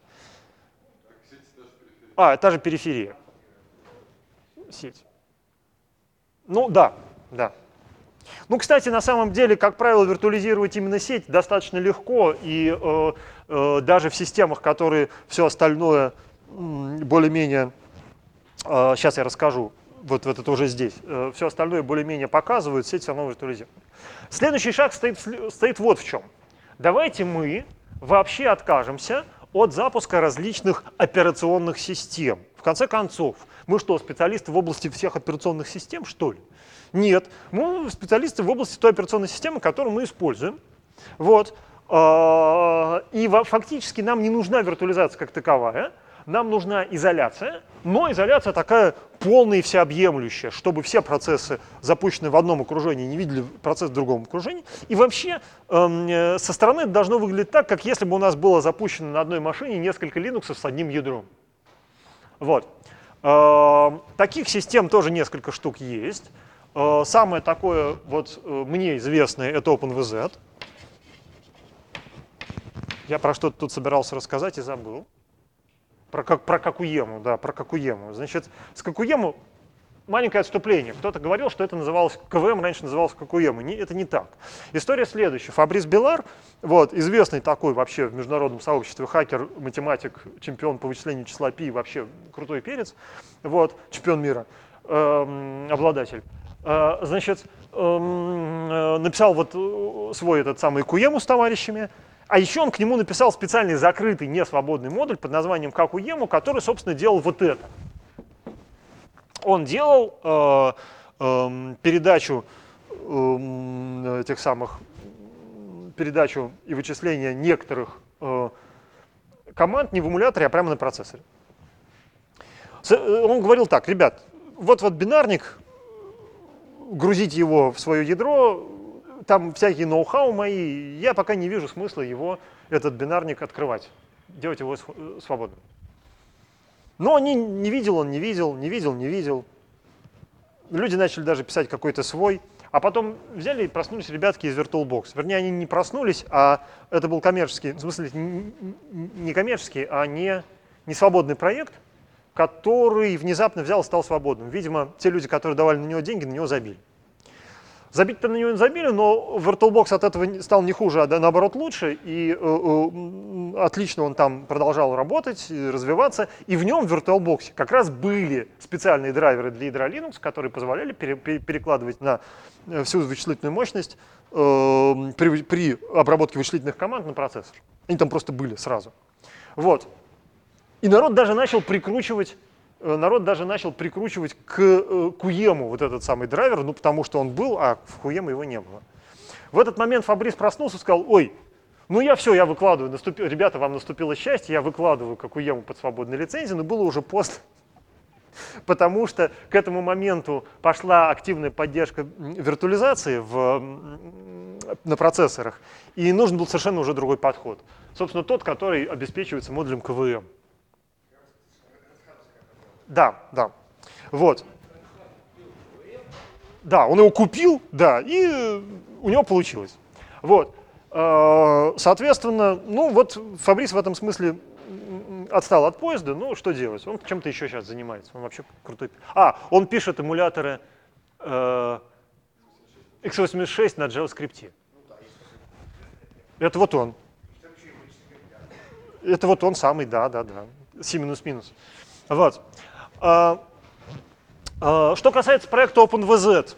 Та же периферия. Сеть. Ну да. Ну, кстати, на самом деле, как правило, виртуализировать именно сеть достаточно легко, и даже в системах, которые все остальное более-менее, сейчас я расскажу, вот это уже здесь, все остальное более-менее показывают, сеть все равно виртуализирует. Следующий шаг стоит вот в чем. Давайте мы вообще откажемся от запуска различных операционных систем. В конце концов, мы что, специалисты в области всех операционных систем, что ли? Нет, мы специалисты в области той операционной системы, которую мы используем. Вот. И фактически нам не нужна виртуализация как таковая, нам нужна изоляция, но изоляция такая полная и всеобъемлющая, чтобы все процессы, запущенные в одном окружении, не видели процесс в другом окружении. И вообще со стороны это должно выглядеть так, как если бы у нас было запущено на одной машине несколько Linux с одним ядром. Вот. Таких систем тоже несколько штук есть. Самое такое вот мне известное — это OpenVZ. Я про что-то тут собирался рассказать и забыл. про Какуему, да, про Какуему. Значит, с Какуему маленькое отступление. Кто-то говорил, что это называлось КВМ, раньше называлось Какуема. Это не так. История следующая. Фабрис Беллар, вот, известный такой вообще в международном сообществе хакер, математик, чемпион по вычислению числа π, вообще крутой перец, вот, чемпион мира, обладатель. Значит, написал вот свой этот самый Куему с товарищами, а еще он к нему написал специальный закрытый, несвободный модуль под названием Какуему, который, собственно, делал вот это. Он делал передачу передачу и вычисление некоторых команд не в эмуляторе, а прямо на процессоре. Он говорил так: ребят, вот бинарник, грузите его в свое ядро, там всякие ноу-хау мои, я пока не вижу смысла его, этот бинарник, открывать, делать его свободным. Но не видел. Люди начали даже писать какой-то свой, а потом взяли и проснулись ребятки из VirtualBox. Вернее, они не проснулись, а это был коммерческий, в смысле не коммерческий, а не свободный проект, который внезапно взял и стал свободным. Видимо, те люди, которые давали на него деньги, на него забили. Забить-то на него не забили, но VirtualBox от этого стал не хуже, а наоборот лучше, и отлично он там продолжал работать, развиваться, и в нем, в VirtualBox, как раз были специальные драйверы для ядра Linux, которые позволяли перекладывать на всю вычислительную мощность при обработке вычислительных команд на процессор. Они там просто были сразу. Вот. И народ даже начал прикручивать к Куему вот этот самый драйвер, ну потому что он был, а в Куему его не было. В этот момент Фабрис проснулся и сказал: ой, ну я выкладываю, ребята, вам наступило счастье, я выкладываю Куему под свободной лицензией, но было уже поздно, потому что к этому моменту пошла активная поддержка виртуализации на процессорах, и нужен был совершенно уже другой подход. Собственно, тот, который обеспечивается модулем КВМ. Да. Вот. Да, он его купил, да, и у него получилось. Вот. Соответственно, ну вот Фабрис в этом смысле отстал от поезда, ну что делать? Он чем-то еще сейчас занимается, он вообще крутой. Он пишет эмуляторы x86 на JavaScript. Это вот он. Это вот он самый, да. C-. Вот. Что касается проекта OpenVZ,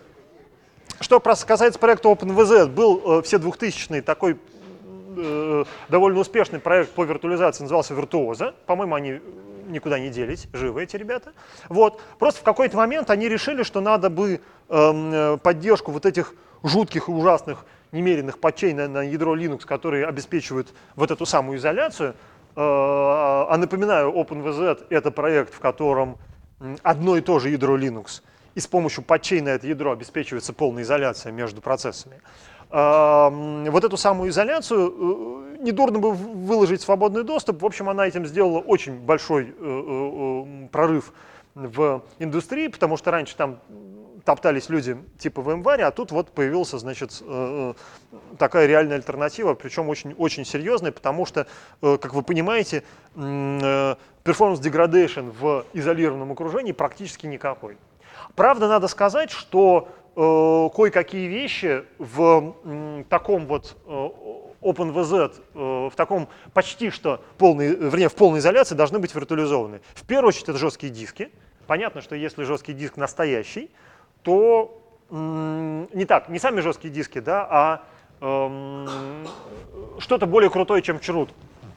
был все 2000-е такой довольно успешный проект по виртуализации, назывался Virtuoso. По-моему, они никуда не делись, живы эти ребята. Вот. Просто в какой-то момент они решили, что надо бы поддержку вот этих жутких и ужасных немеренных патчей на ядро Linux, которые обеспечивают вот эту самую изоляцию. А напоминаю, OpenVZ — это проект, в котором одно и то же ядро Linux, и с помощью патчей на это ядро обеспечивается полная изоляция между процессами. Вот эту самую изоляцию недурно бы выложить в свободный доступ. В общем, она этим сделала очень большой прорыв в индустрии, потому что раньше там топтались люди типа VMware, а тут вот появилась, значит, такая реальная альтернатива, причем очень, очень серьезная, потому что, как вы понимаете, performance degradation в изолированном окружении практически никакой. Правда, надо сказать, что кое-какие вещи в таком вот OpenVZ, в таком почти что в полной изоляции должны быть виртуализованы. В первую очередь это жесткие диски. Понятно, что если жесткий диск настоящий, то не сами жесткие диски, да, а что-то более крутое, чем чрут.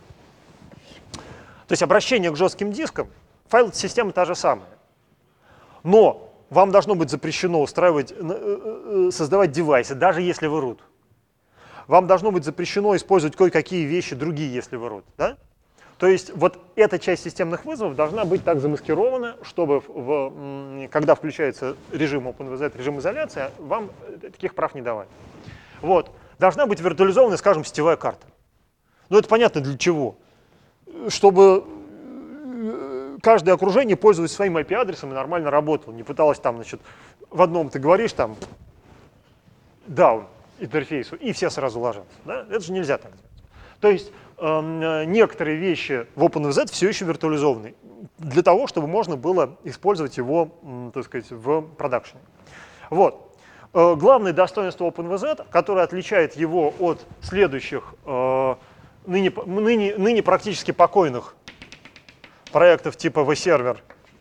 То есть обращение к жестким дискам, файловая система та же самая. Но вам должно быть запрещено создавать девайсы, даже если вы root. Вам должно быть запрещено использовать кое-какие вещи другие, если вы root. Да? То есть вот эта часть системных вызовов должна быть так замаскирована, чтобы когда включается режим OpenVZ, режим изоляции, вам таких прав не давали. Вот. Должна быть виртуализованная, скажем, сетевая карта. Ну это понятно для чего. Чтобы каждое окружение пользовалось своим IP-адресом и нормально работало. Не пыталось там, значит, в одном ты говоришь там down интерфейсу, и все сразу ложатся. Да? Это же нельзя так делать. То есть некоторые вещи в OpenVZ все еще виртуализованы, для того, чтобы можно было использовать его, так сказать, в продакшене. Вот. Главное достоинство OpenVZ, которое отличает его от следующих ныне практически покойных проектов типа vServer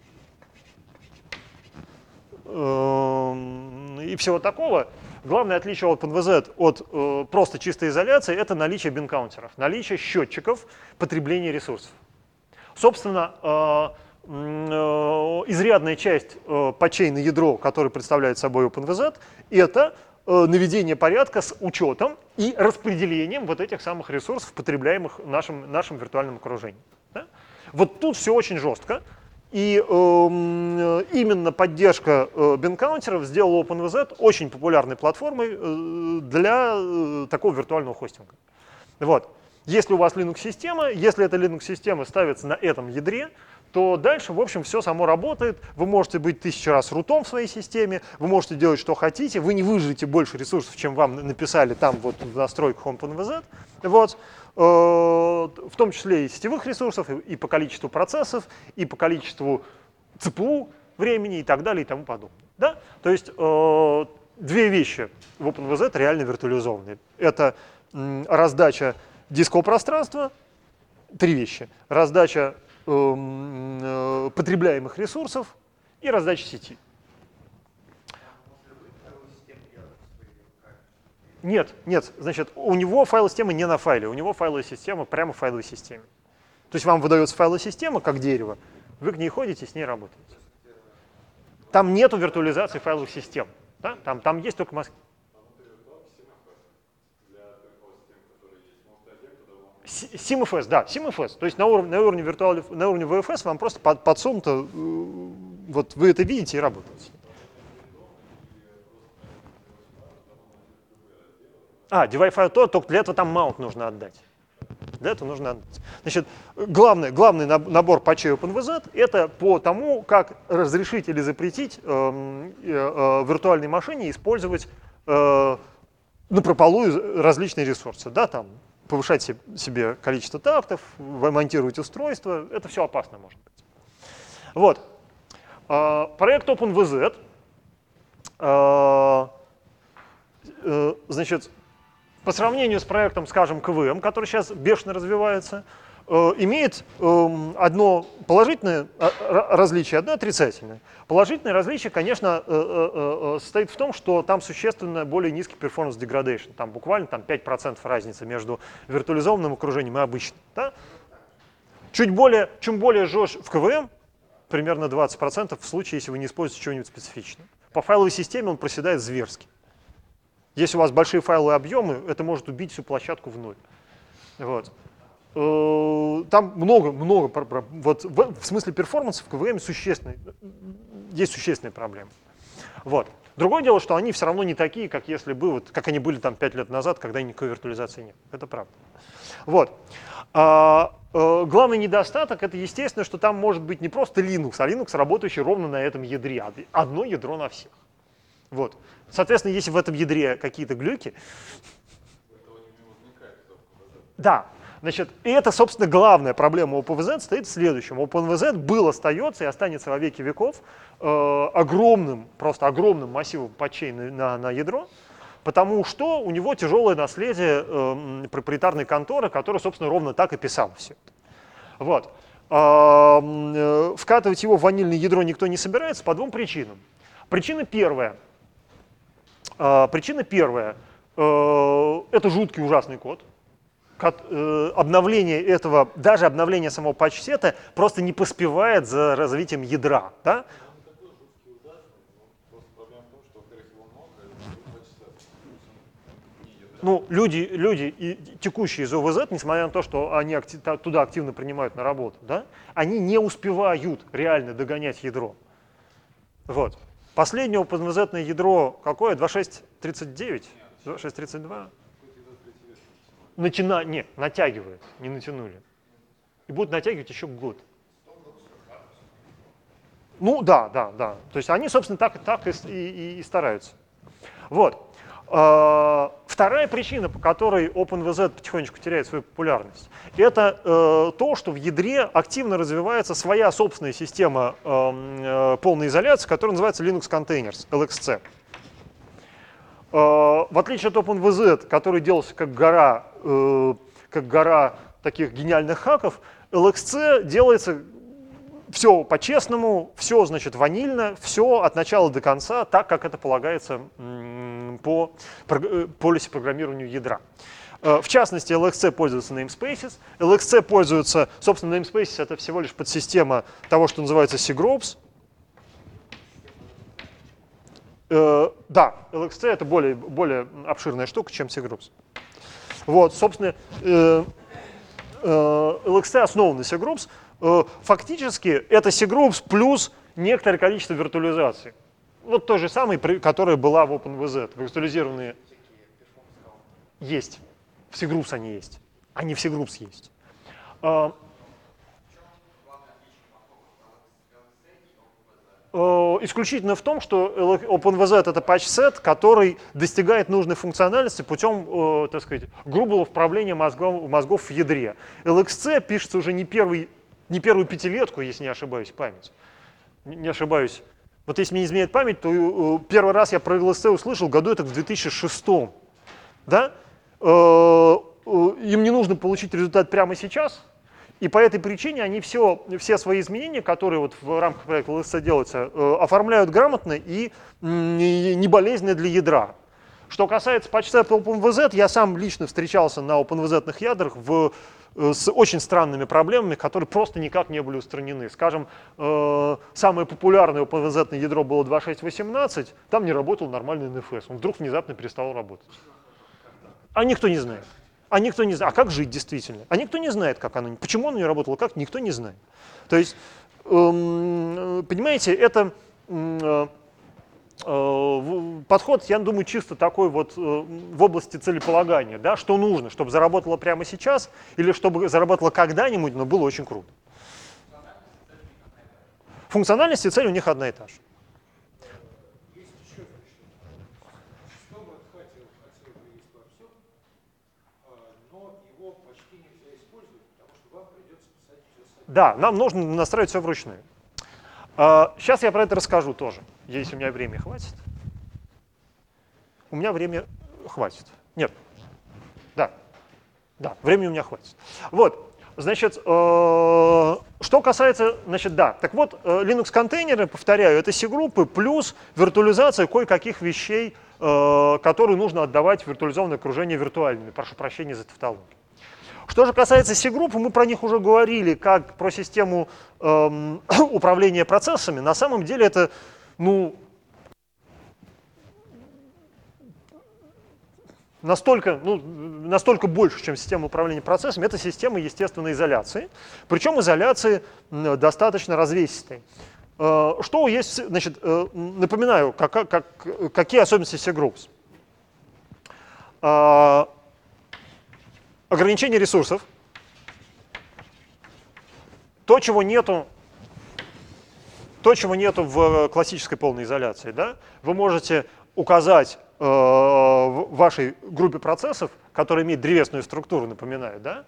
и всего такого, главное отличие OpenVZ от просто чистой изоляции — это наличие бин-каунтеров, наличие счетчиков потребления ресурсов. Собственно, изрядная часть патчей на ядро, который представляет собой OpenVZ, это наведение порядка с учетом и распределением вот этих самых ресурсов, потребляемых нашим виртуальным окружением. Да? Вот тут все очень жестко. И именно поддержка бин-каунтеров сделала OpenVZ очень популярной платформой для такого виртуального хостинга. Вот. Если у вас Linux-система, если эта Linux-система ставится на этом ядре, то дальше, в общем, все само работает. Вы можете быть 1000 раз рутом в своей системе, вы можете делать, что хотите, вы не выжжете больше ресурсов, чем вам написали там вот в настройках OpenVZ. Вот. В том числе и сетевых ресурсов, и по количеству процессов, и по количеству ЦПУ времени и так далее и тому подобное. Да? То есть две вещи в OpenVZ реально виртуализованные. Это раздача дискового пространства, три вещи. Раздача потребляемых ресурсов и раздача сети. Нет, значит, у него файловая система не на файле, у него файловая система прямо в файловой системе. То есть вам выдается файловая система, как дерево, вы к ней ходите, с ней работаете. Там нету виртуализации файловых систем, да? Там есть только Москва. SimFS, да, SimFS. То есть на уровне VFS вам просто подсунуто, вот вы это видите и работаете. Device file только для этого там маунт нужно отдать. Для этого нужно отдать. Значит, главный набор патчей OpenVZ — это по тому, как разрешить или запретить виртуальной машине использовать напропалую различные ресурсы. Да, там, повышать себе количество тактов, монтировать устройства. Это все опасно может быть. Вот. Проект OpenVZ, значит, по сравнению с проектом, скажем, KVM, который сейчас бешено развивается, имеет одно положительное различие, одно отрицательное. Положительное различие, конечно, состоит в том, что там существенно более низкий performance degradation. Там буквально 5% разницы между виртуализованным окружением и обычным. Да? Чем более жестче в KVM, примерно 20% в случае, если вы не используете чего-нибудь специфичное. По файловой системе он проседает зверски. Если у вас большие файловые объемы, это может убить всю площадку в ноль. Вот. Там много, вот в смысле перформанса в KVM есть существенные проблемы. Вот. Другое дело, что они все равно не такие, как если бы, как они были там 5 лет назад, когда никакой виртуализации нет. Это правда. Вот. Главный недостаток — это, естественно, что там может быть не просто Linux, а Linux, работающий ровно на этом ядре. Одно ядро на всех. Вот. Соответственно, если в этом ядре какие-то глюки... Да. Значит, и это, собственно, главная проблема OpenVZ стоит в следующем. OpenVZ был, остается и останется во веки веков просто огромным массивом патчей на ядро, потому что у него тяжелое наследие проприетарной конторы, которая, собственно, ровно так и писала все это. Вот. Вкатывать его в ванильное ядро никто не собирается по двум причинам. Причина первая — это жуткий ужасный код. Обновление этого, даже обновление самого патч-сета просто не поспевает за развитием ядра. Да? Ну, люди текущие из OVZ, несмотря на то, что они туда активно принимают на работу, да, они не успевают реально догонять ядро. Вот. Последнее OpenVZ ядро какое? 2.6.39? 2.6.32? Нет, натягивают, не натянули. И будут натягивать еще год. Ну да. То есть они, собственно, так и стараются. Вот. Вторая причина, по которой OpenVZ потихонечку теряет свою популярность, это то, что в ядре активно развивается своя собственная система полной изоляции, которая называется Linux Containers, LXC. В отличие от OpenVZ, который делался как гора таких гениальных хаков, LXC делается все по-честному, все, значит, ванильно, все от начала до конца, так, как это полагается по полисе программированию ядра. В частности, LXC пользуется namespaces. LXC пользуется, собственно, namespaces — это всего лишь подсистема того, что называется cgroups. Да, LXC — это более обширная штука, чем cgroups. Вот, собственно, LXC основан на cgroups. Фактически это cgroups плюс некоторое количество виртуализации. Вот той же самой, которая была в OpenVZ. Виртуализированные есть. В cgroups они есть. Они в cgroups есть. Исключительно в том, что OpenVZ — это патч-сет, который достигает нужной функциональности путем, так сказать, грубого вправления мозгов в ядре. LXC пишется уже не первую пятилетку, если не ошибаюсь, память. Не ошибаюсь. Вот если мне не изменяет память, то первый раз я про LXC услышал году это в 2006. Да? Им не нужно получить результат прямо сейчас. И по этой причине они все свои изменения, которые вот в рамках проекта LXC делаются, оформляют грамотно и не болезненно для ядра. Что касается патч-сета OpenVZ, я сам лично встречался на OpenVZ-ных ядрах с очень странными проблемами, которые просто никак не были устранены. Скажем, самое популярное OpenVZ-ное ядро было 2.6.18, там не работал нормальный NFS, он вдруг внезапно перестал работать. А никто не знает. А как жить действительно? А никто не знает, почему оно не работало, как, никто не знает. То есть, понимаете, это подход, я думаю, чисто такой вот в области целеполагания. Да? Что нужно, чтобы заработало прямо сейчас или чтобы заработало когда-нибудь, но было очень круто. Функциональность и цель у них одна и та же. Да, нам нужно настраивать все вручную. Сейчас я про это расскажу тоже, если у меня времени хватит. У меня времени хватит. Нет. Да, времени у меня хватит. Вот, значит, что касается, значит, да, так вот, Linux-контейнеры, повторяю, это C-группы плюс виртуализация кое-каких вещей, которые нужно отдавать в виртуализованное окружение виртуальными. Прошу прощения за тавтологию. Что же касается C-групп, мы про них уже говорили, как про систему управления процессами. На самом деле это, настолько больше, чем система управления процессами. Это система естественной изоляции, причем изоляции достаточно развесистой. Что есть, значит, напоминаю, какие особенности C-групп. Ограничение ресурсов. То, чего нету в классической полной изоляции. Да? Вы можете указать в вашей группе процессов, которая имеет древесную структуру, напоминаю, да?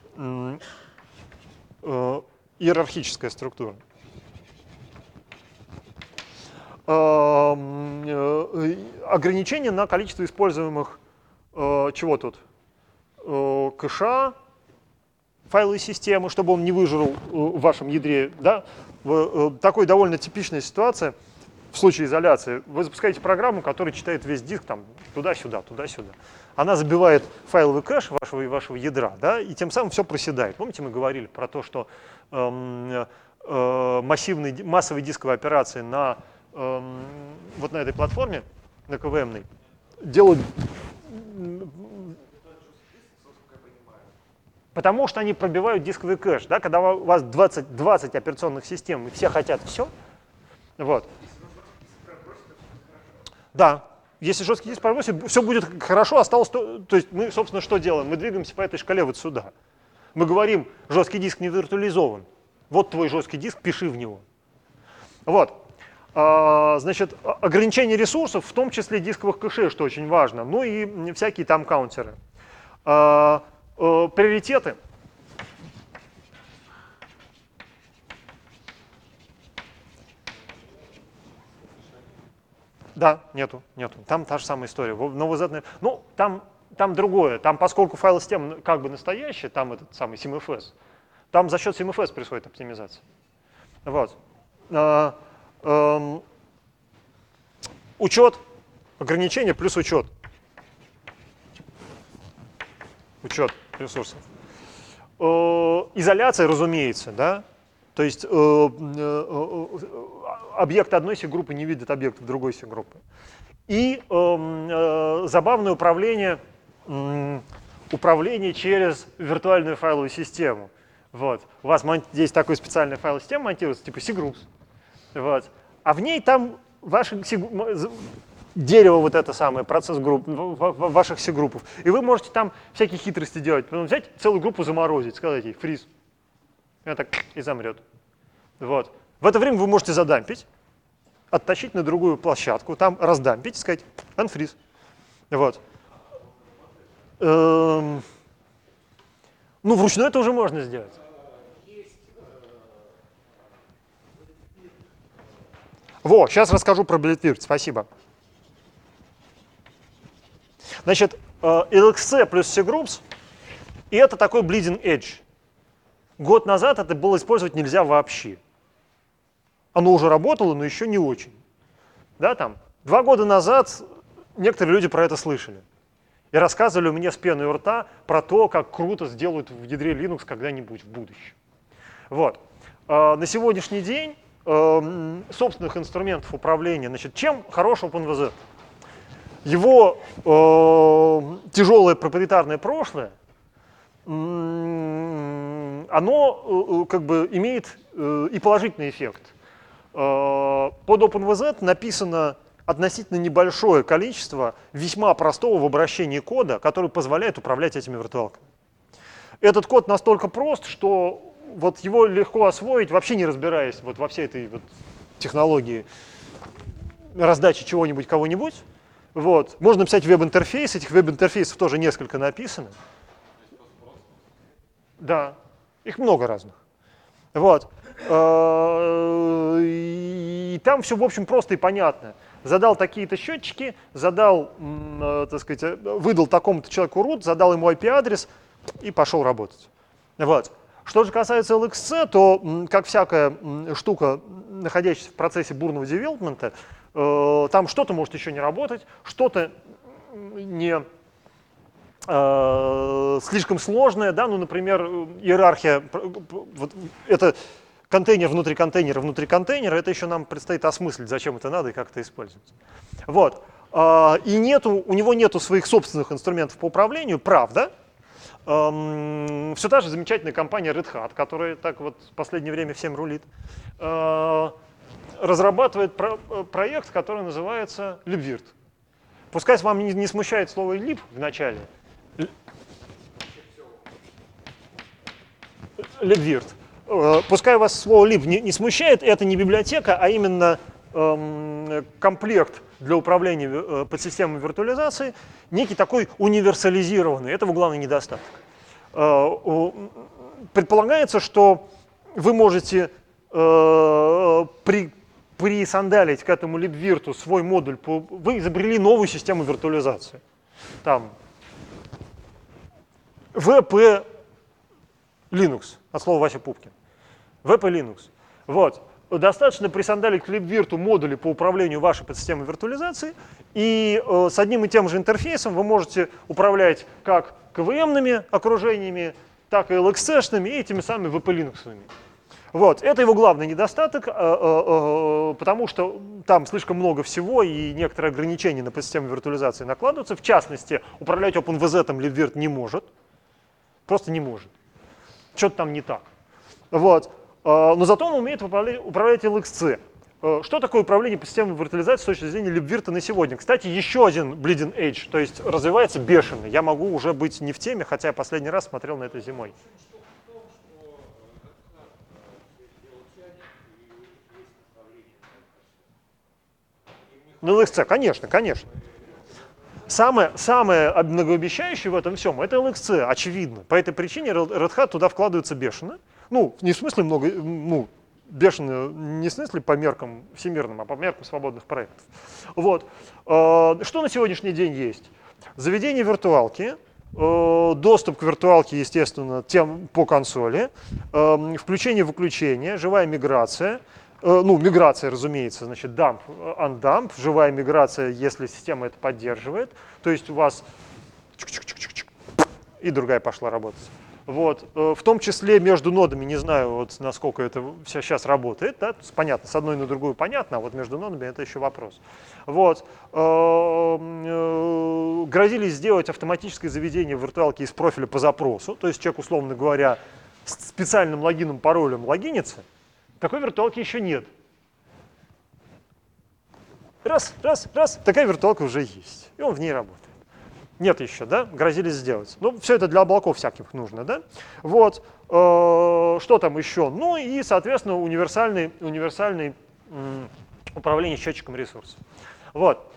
Иерархическая структура. Ограничение на количество используемых чего тут? Кэша, файловой системы, чтобы он не выжрал в вашем ядре. Да? Такой довольно типичная ситуация в случае изоляции. Вы запускаете программу, которая читает весь диск там, туда-сюда, туда-сюда. Она забивает файловый кэш вашего ядра, да, и тем самым все проседает. Помните, мы говорили про то, что массовые дисковые операции вот на этой платформе, на КВМной, делают... Потому что они пробивают дисковый кэш. Да? Когда у вас 20 операционных систем, и все хотят все. Вот. Да, если жесткий диск пробросит, все будет хорошо, осталось то есть мы, собственно, что делаем? Мы двигаемся по этой шкале вот сюда. Мы говорим, жесткий диск не виртуализован. Вот твой жесткий диск, пиши в него. Вот. Значит, ограничение ресурсов, в том числе дисковых кэшей, что очень важно, ну и всякие там каунтеры. Приоритеты. Да, нету. Там та же самая история. Но ну, там другое. Там, поскольку файлосистема как бы настоящая, там этот самый SIMFS, там за счет SIMFS происходит оптимизация. Вот. Учет, ограничение плюс учет. Учет ресурсов. Изоляция, разумеется, да. То есть объект одной группы не видит объектов другой группы. И забавное управление через виртуальную файловую систему. Вот. У вас здесь такой специальная файловая система монтируется, типа cgroups. Вот. А в ней там дерево вот это самое, процесс групп, ваших C-группов. И вы можете там всякие хитрости делать. Потом взять целую группу заморозить, сказать ей фриз. И она так и замрет. Вот. В это время вы можете задампить, оттащить на другую площадку, там раздампить и сказать unfreeze. Вот. Ну, вручную это уже можно сделать. Вот, сейчас расскажу про BleedVirt, спасибо. Значит, LXC плюс cgroups, и это такой bleeding edge. Год назад это было использовать нельзя вообще. Оно уже работало, но еще не очень. Да, там, 2 года назад некоторые люди про это слышали. И рассказывали мне с пеной у рта про то, как круто сделают в ядре Linux когда-нибудь в будущем. Вот. На сегодняшний день собственных инструментов управления, значит, чем хорош OpenVZ? Его тяжелое проприетарное прошлое, оно как бы имеет и положительный эффект. Под OpenVZ написано относительно небольшое количество весьма простого в обращении кода, который позволяет управлять этими виртуалками. Этот код настолько прост, что вот его легко освоить, вообще не разбираясь вот во всей этой вот технологии раздачи чего-нибудь кого-нибудь. Вот. Можно написать веб-интерфейс, этих веб-интерфейсов тоже несколько написано. Да, их много разных. Вот. И там все, в общем, просто и понятно. Задал такие-то счетчики, задал, так сказать, выдал такому-то человеку root, задал ему IP-адрес и пошел работать. Вот. Что же касается LXC, то, как всякая штука, находящаяся в процессе бурного девелопмента, там что-то может еще не работать, что-то не слишком сложное, да, ну, например, иерархия, вот это контейнер внутри контейнера, это еще нам предстоит осмыслить, зачем это надо и как это использовать. Вот. И у него нету своих собственных инструментов по управлению, правда. Все та же замечательная компания Red Hat, которая так вот в последнее время всем рулит, разрабатывает проект, который называется libvirt. Пускай вам не смущает слово lib в начале. libvirt. Пускай вас слово lib не смущает, это не библиотека, а именно комплект для управления подсистемой виртуализации, некий такой универсализированный. Это его главный недостаток. Предполагается, что вы можете присандалить к этому libvirtу свой модуль, вы изобрели новую систему виртуализации. Там VP Linux, от слова Вася Пупкин. VP Linux. Вот. Достаточно присандалить к libvirtу модули по управлению вашей подсистемой виртуализации, и с одним и тем же интерфейсом вы можете управлять как КВМными окружениями, так и LXC-шными, и этими самыми VP Linux-овыми. Вот. Это его главный недостаток, потому что там слишком много всего, и некоторые ограничения на подсистему виртуализации накладываются. В частности, управлять OpenVZ libvirt не может, просто не может. Что-то там не так. Вот. Но зато он умеет управлять LXC. Что такое управление подсистемой виртуализации с точки зрения libvirta на сегодня? Кстати, еще один bleeding edge, то есть развивается бешено. Я могу уже быть не в теме, хотя я последний раз смотрел на это зимой. На LXC, конечно, конечно. Самое многообещающее в этом всем — это LXC, очевидно. По этой причине Red Hat туда вкладывается бешено. Ну, не в смысле много, ну, бешено не в смысле по меркам всемирным, а по меркам свободных проектов. Вот. Что на сегодняшний день есть? Заведение виртуалки, доступ к виртуалке, естественно, по консоли, включение-выключение, живая миграция. Ну, миграция, разумеется, значит, dump, undump, живая миграция, если система это поддерживает. То есть у вас и другая пошла работать. Вот. В том числе между нодами, не знаю, вот насколько это сейчас работает, да? Понятно, с одной на другую понятно, а вот между нодами это еще вопрос. Вот. Грозились сделать автоматическое заведение виртуалки из профиля по запросу, то есть человек, условно говоря, с специальным логином, паролем логинится. Такой виртуалки еще нет. Раз, такая виртуалка уже есть, и он в ней работает. Нет еще, да? Грозились сделать. Ну, все это для облаков всяких нужно, да? Вот. Что там еще? Ну и, соответственно, универсальный управление счетчиком ресурсов. Вот.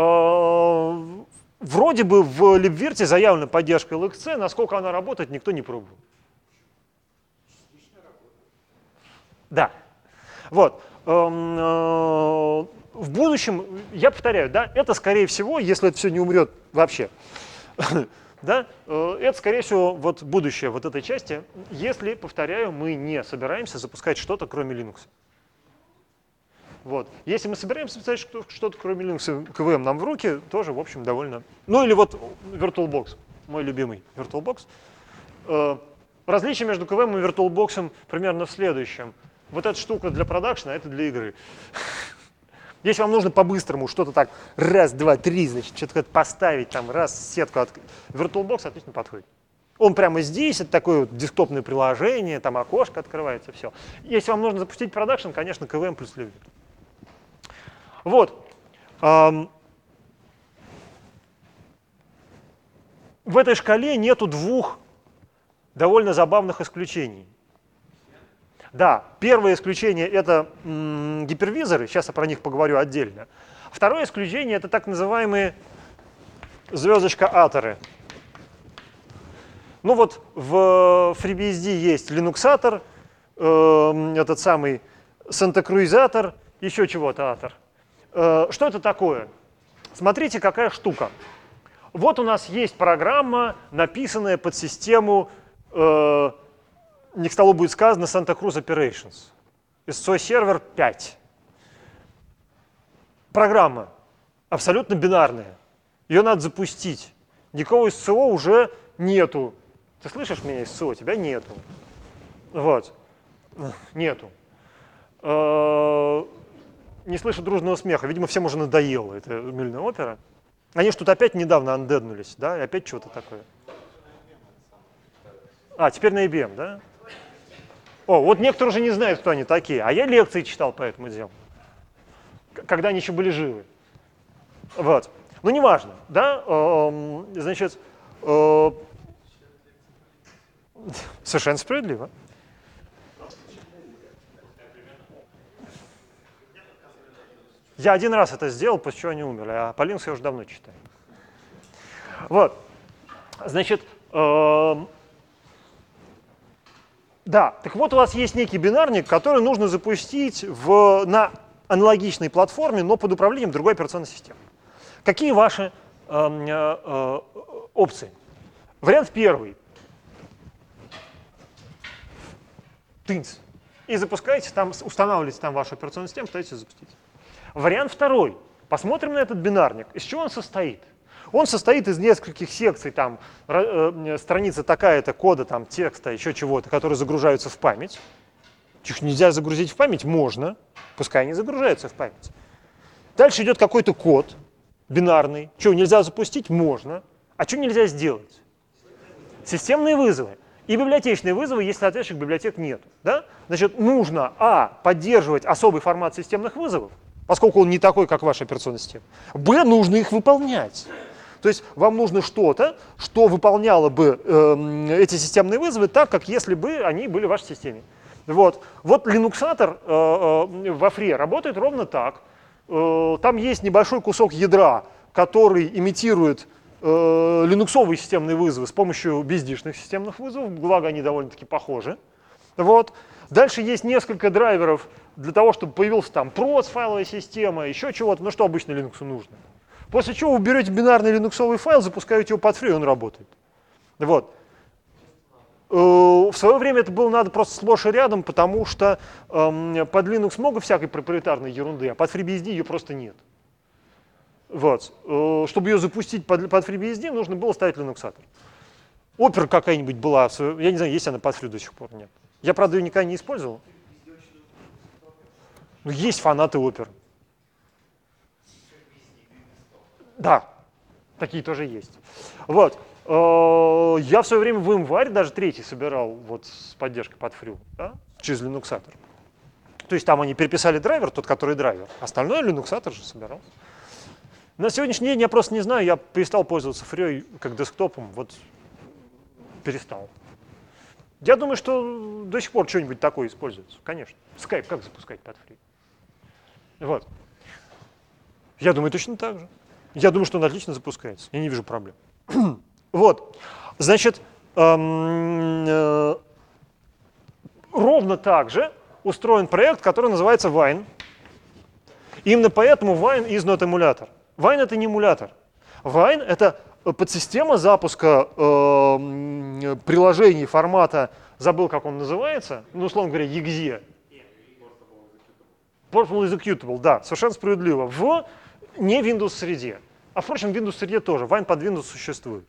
Вроде бы в libvirt заявлена поддержка LXC, насколько она работает, никто не пробовал. Да. Вот. В будущем, я повторяю, да, это, скорее всего, если это все не умрет вообще, да, это, скорее всего, вот будущее вот этой части, если, повторяю, мы не собираемся запускать что-то, кроме Linux. Вот. Если мы собираемся запускать что-то, кроме Linux, KVM нам в руки, тоже, в общем, довольно... Ну или вот VirtualBox, мой любимый VirtualBox. Различие между KVM и VirtualBox примерно в следующем. Вот эта штука для продакшена, а это для игры. Если вам нужно по-быстрому что-то так, раз, два, три, значит, что-то поставить, там, раз, сетку открыть, VirtualBox отлично подходит. Он прямо здесь, это такое вот десктопное приложение, там окошко открывается, все. Если вам нужно запустить продакшн, конечно, KVM плюс libvirt. Вот. В этой шкале нету двух довольно забавных исключений. Да, первое исключение — это гипервизоры, сейчас я про них поговорю отдельно. Второе исключение — это так называемые звездочка-аторы. Ну вот в FreeBSD есть Linuxator, этот самый SantaCruisAtor, еще чего-то атор. Что это такое? Смотрите, какая штука. Вот у нас есть программа, написанная под систему, не к столу будет сказано, Santa Cruz Operations. SSO Server 5. Программа абсолютно бинарная. Ее надо запустить. Никакого SSO уже нету. Ты слышишь меня, SSO? Тебя нету. Вот. Нету. Не слышу дружного смеха. Видимо, всем уже надоело. Это мыльная опера. Они ж тут опять недавно андеднулись, да? И опять что-то такое. А, теперь на IBM, да? О, вот некоторые уже не знают, кто они такие. А я лекции читал по этому делу. Когда они еще были живы. Вот. Ну, неважно, да? Значит, совершенно справедливо. Я один раз это сделал, после чего они умерли, а по Linux я уже давно читаю. Вот. Значит, да, так вот у вас есть некий бинарник, который нужно запустить на аналогичной платформе, но под управлением другой операционной системы. Какие ваши опции? Вариант первый. Тынц. И запускаете там, устанавливаете там вашу операционную систему, пытаетесь запустить. Вариант второй. Посмотрим на этот бинарник. Из чего он состоит? Он состоит из нескольких секций, там, страница такая-то, кода, там, текста, еще чего-то, которые загружаются в память. Их нельзя загрузить в память? Можно. Пускай они загружаются в память. Дальше идет какой-то код бинарный. Что, нельзя запустить? Можно. А что нельзя сделать? Системные вызовы. И библиотечные вызовы, если соответствующих библиотек нет. Да? Значит, нужно, поддерживать особый формат системных вызовов, поскольку он не такой, как ваша операционная система. Б, нужно их выполнять. То есть вам нужно что-то, что выполняло бы эти системные вызовы так, как если бы они были в вашей системе. Вот Linuxator во Фре работает ровно так. там есть небольшой кусок ядра, который имитирует линуксовые системные вызовы с помощью бездишных системных вызовов, благо они довольно-таки похожи. Вот. Дальше есть несколько драйверов для того, чтобы появился там проц, файловая система, еще чего-то, ну что обычно Linux нужно. После чего вы берете бинарный линуксовый файл, запускаете его под фри, и он работает. Вот. В свое время это было надо просто сплошь и рядом, потому что под Linux много всякой проприетарной ерунды, а под FreeBSD ее просто нет. Вот. Чтобы ее запустить под FreeBSD, нужно было ставить линуксатор. Opera какая-нибудь была, я не знаю, есть она под фри до сих пор, нет. Я, правда, ее никогда не использовал. Но есть фанаты Opera. Да, такие тоже есть. Вот. Я в свое время в VMware даже третий собирал вот с поддержкой под фрю, да, через линуксатор. То есть там они переписали драйвер, тот, который драйвер. Остальное линуксатор же собирался. На сегодняшний день я просто не знаю, я перестал пользоваться фрёй как десктопом, вот перестал. Я думаю, что до сих пор что-нибудь такое используется, конечно. Skype как запускать под фри? Вот. Я думаю, точно так же. Я думаю, что он отлично запускается. Я не вижу проблем. Вот. Значит, ровно так же устроен проект, который называется Wine. Именно поэтому Wine is not emulator. Wine — это не эмулятор. Wine — это подсистема запуска приложений формата, забыл, как он называется, ну, условно говоря, exe. Portable executable, да, совершенно справедливо. В не Windows среде. А впрочем, в Windows среде тоже. Wine под Windows существует.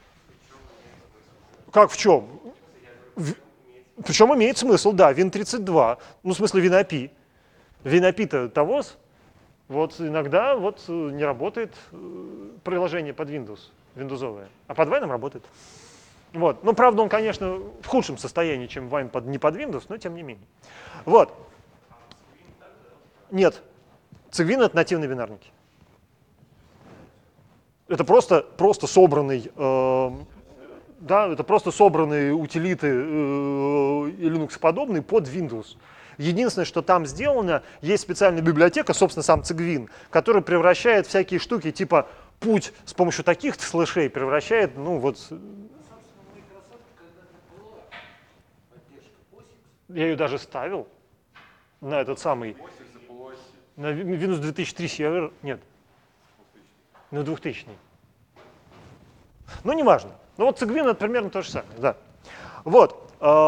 Как в чем? Причем имеет смысл, да, Win32, ну, в смысле WinAPI. WinAPI-то ТОВОС, вот иногда вот не работает приложение под Windows, виндузовое, а под Wine работает. Вот. Ну, правда, он, конечно, в худшем состоянии, чем Wine не под Windows, но тем не менее. Вот. Нет. Cygwin — это нативные бинарники. Это просто собранный, да, это просто собранные утилиты Linux-подобные под Windows. Единственное, что там сделано, есть специальная библиотека, собственно, сам Cygwin, которая превращает всякие штуки, типа путь с помощью таких слэшей превращает, ну вот... Я ее даже ставил на этот самый... На Windows 2003 сервер, нет, на 2000. Ну, неважно. Ну, вот Cygwin — это примерно то же самое, да. Вот.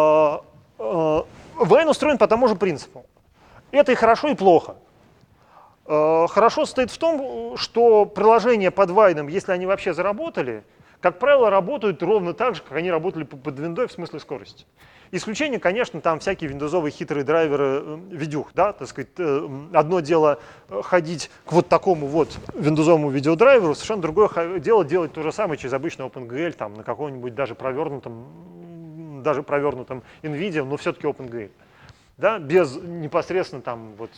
Wine устроен по тому же принципу. Это и хорошо, и плохо. Хорошо состоит в том, что приложения под Wine, если они вообще заработали, как правило, работают ровно так же, как они работали под Windows в смысле скорости. Исключение, конечно, там всякие виндозовые хитрые драйверы видюх, да, так сказать, одно дело ходить к вот такому вот виндозовому видеодрайверу, совершенно другое дело делать то же самое через обычный OpenGL, там, на каком-нибудь даже провернутом NVIDIA, но все-таки OpenGL, да, без непосредственно там вот,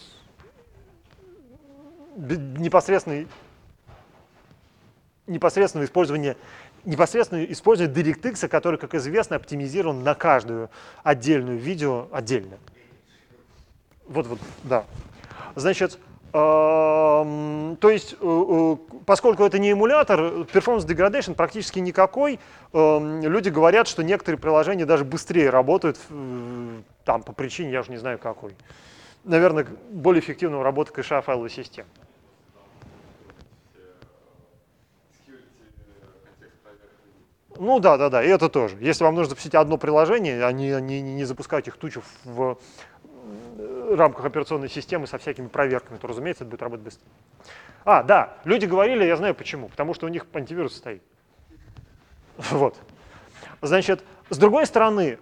непосредственного использования DirectX, который, как известно, оптимизирован на каждую отдельную видео отдельно. Вот, да. Значит, то есть, поскольку это не эмулятор, performance degradation практически никакой. Люди говорят, что некоторые приложения даже быстрее работают, там, по причине, я уже не знаю какой. Наверное, более эффективного работы кэша файловой системы. Ну да, и это тоже. Если вам нужно запустить одно приложение, а не запускать их тучу в рамках операционной системы со всякими проверками, то, разумеется, это будет работать быстрее. Да, люди говорили, я знаю почему, потому что у них антивирус стоит. Вот. Значит, с другой стороны,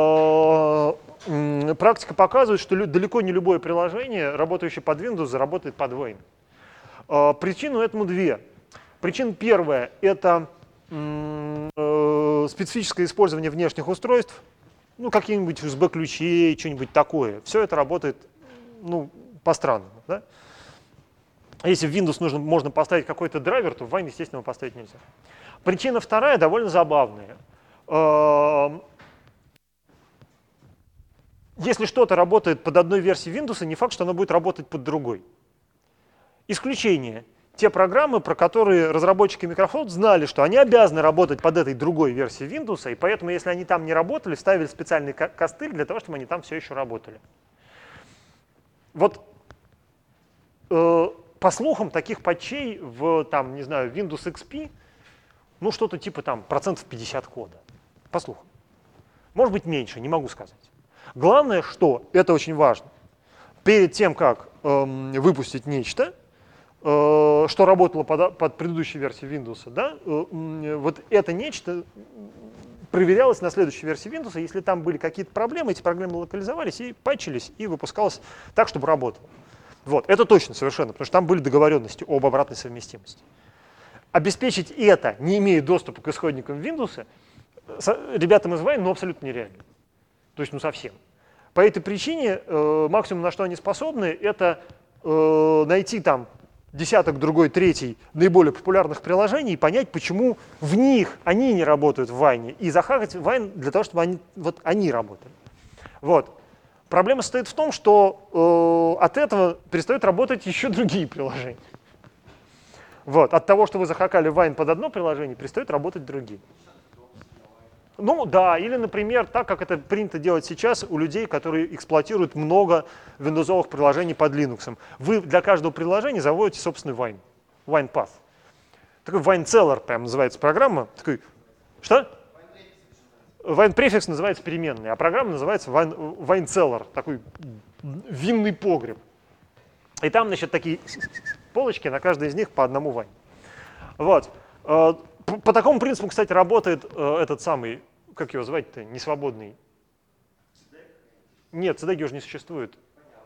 практика показывает, что далеко не любое приложение, работающее под Windows, заработает под Wine. Причины этому две. Причина первая — это специфическое использование внешних устройств, ну, какие-нибудь USB-ключей, что-нибудь такое. Все это работает, ну, по-странному, да? Если в Windows можно поставить какой-то драйвер, то в Wine, естественно, его поставить нельзя. Причина вторая довольно забавная. Если что-то работает под одной версией Windows, не факт, что оно будет работать под другой. Исключение. Те программы, про которые разработчики Microsoft знали, что они обязаны работать под этой другой версией Windows, и поэтому, если они там не работали, ставили специальный костыль для того, чтобы они там все еще работали. Вот по слухам, таких патчей в, там, не знаю, Windows XP, ну, что-то типа там 50% кода. По слухам. Может быть, меньше, не могу сказать. Главное, что, это очень важно, перед тем, как выпустить нечто, что работало под предыдущей версией Windows, да, вот это нечто проверялось на следующей версии Windows, если там были какие-то проблемы, эти проблемы локализовались и патчились, и выпускалось так, чтобы работало. Вот, это точно совершенно, потому что там были договоренности об обратной совместимости. Обеспечить это, не имея доступа к исходникам Windows, ребятам из Wine, ну, абсолютно нереально. То есть, ну, совсем. По этой причине максимум, на что они способны, это найти там десяток, другой, третий наиболее популярных приложений и понять, почему в них они не работают в Wine, и захакать Wine для того, чтобы они работали. Вот. Проблема состоит в том, что от этого перестают работать еще другие приложения. Вот. От того, что вы захакали Wine под одно приложение, перестают работать другие. Ну да, или, например, так, как это принято делать сейчас у людей, которые эксплуатируют много виндовсовых приложений под Linux. Вы для каждого приложения заводите собственный Wine, Wine Path. Такой Wine Cellar прям называется программа. Такой, что? Wine Prefix называется переменной, а программа называется Wine Cellar, такой винный погреб. И там, значит, такие полочки, на каждой из них по одному Wine. Вот. По такому принципу, кстати, работает этот самый, как его звать-то, несвободный. Нет, CDEC уже не существует.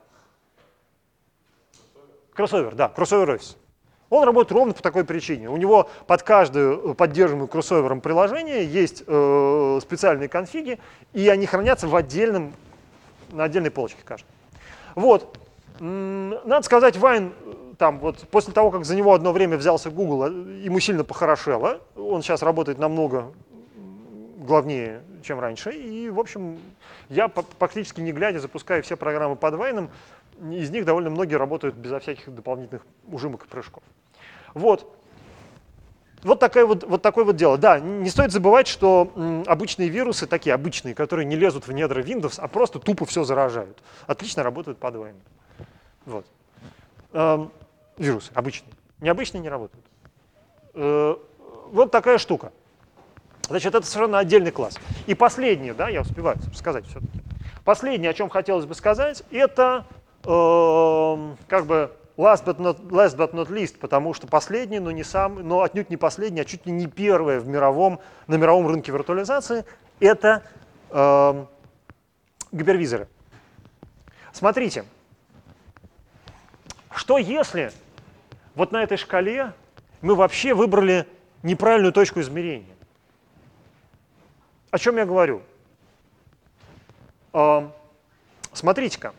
Кроссовер, да, кроссовер офис. Он работает ровно по такой причине. У него под каждую поддерживаемую кроссовером приложение есть специальные конфиги, и они хранятся на отдельной полочке каждый. Вот. Надо сказать, Wine, там, вот, после того, как за него одно время взялся Google, ему сильно похорошело. Он сейчас работает намного главнее, чем раньше. И, в общем, я практически не глядя запускаю все программы под Wine. Из них довольно многие работают безо всяких дополнительных ужимок и прыжков. Вот. Вот такое вот дело. Да, не стоит забывать, что обычные вирусы, такие обычные, которые не лезут в недра Windows, а просто тупо все заражают, отлично работают под Wine. Вот. Вирусы обычные. Необычные не работают. Вот такая штука. Значит, это совершенно отдельный класс. И последнее, да, я успеваю сказать все-таки. Последнее, о чем хотелось бы сказать, это как бы last but not least, потому что последний, но отнюдь не последний, а чуть ли не первое на мировом рынке виртуализации, это гипервизоры. Смотрите, что если вот на этой шкале мы вообще выбрали неправильную точку измерения? О чем я говорю? Смотрите-ка.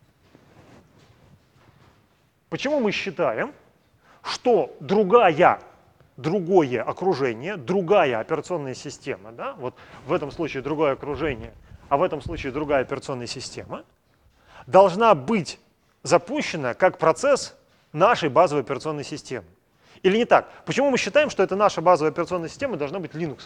Почему мы считаем, что другое окружение, другая операционная система, да, вот в этом случае другое окружение, а в этом случае другая операционная система, должна быть запущена как процесс нашей базовой операционной системы? Или не так? Почему мы считаем, что это наша базовая операционная система должна быть Linux?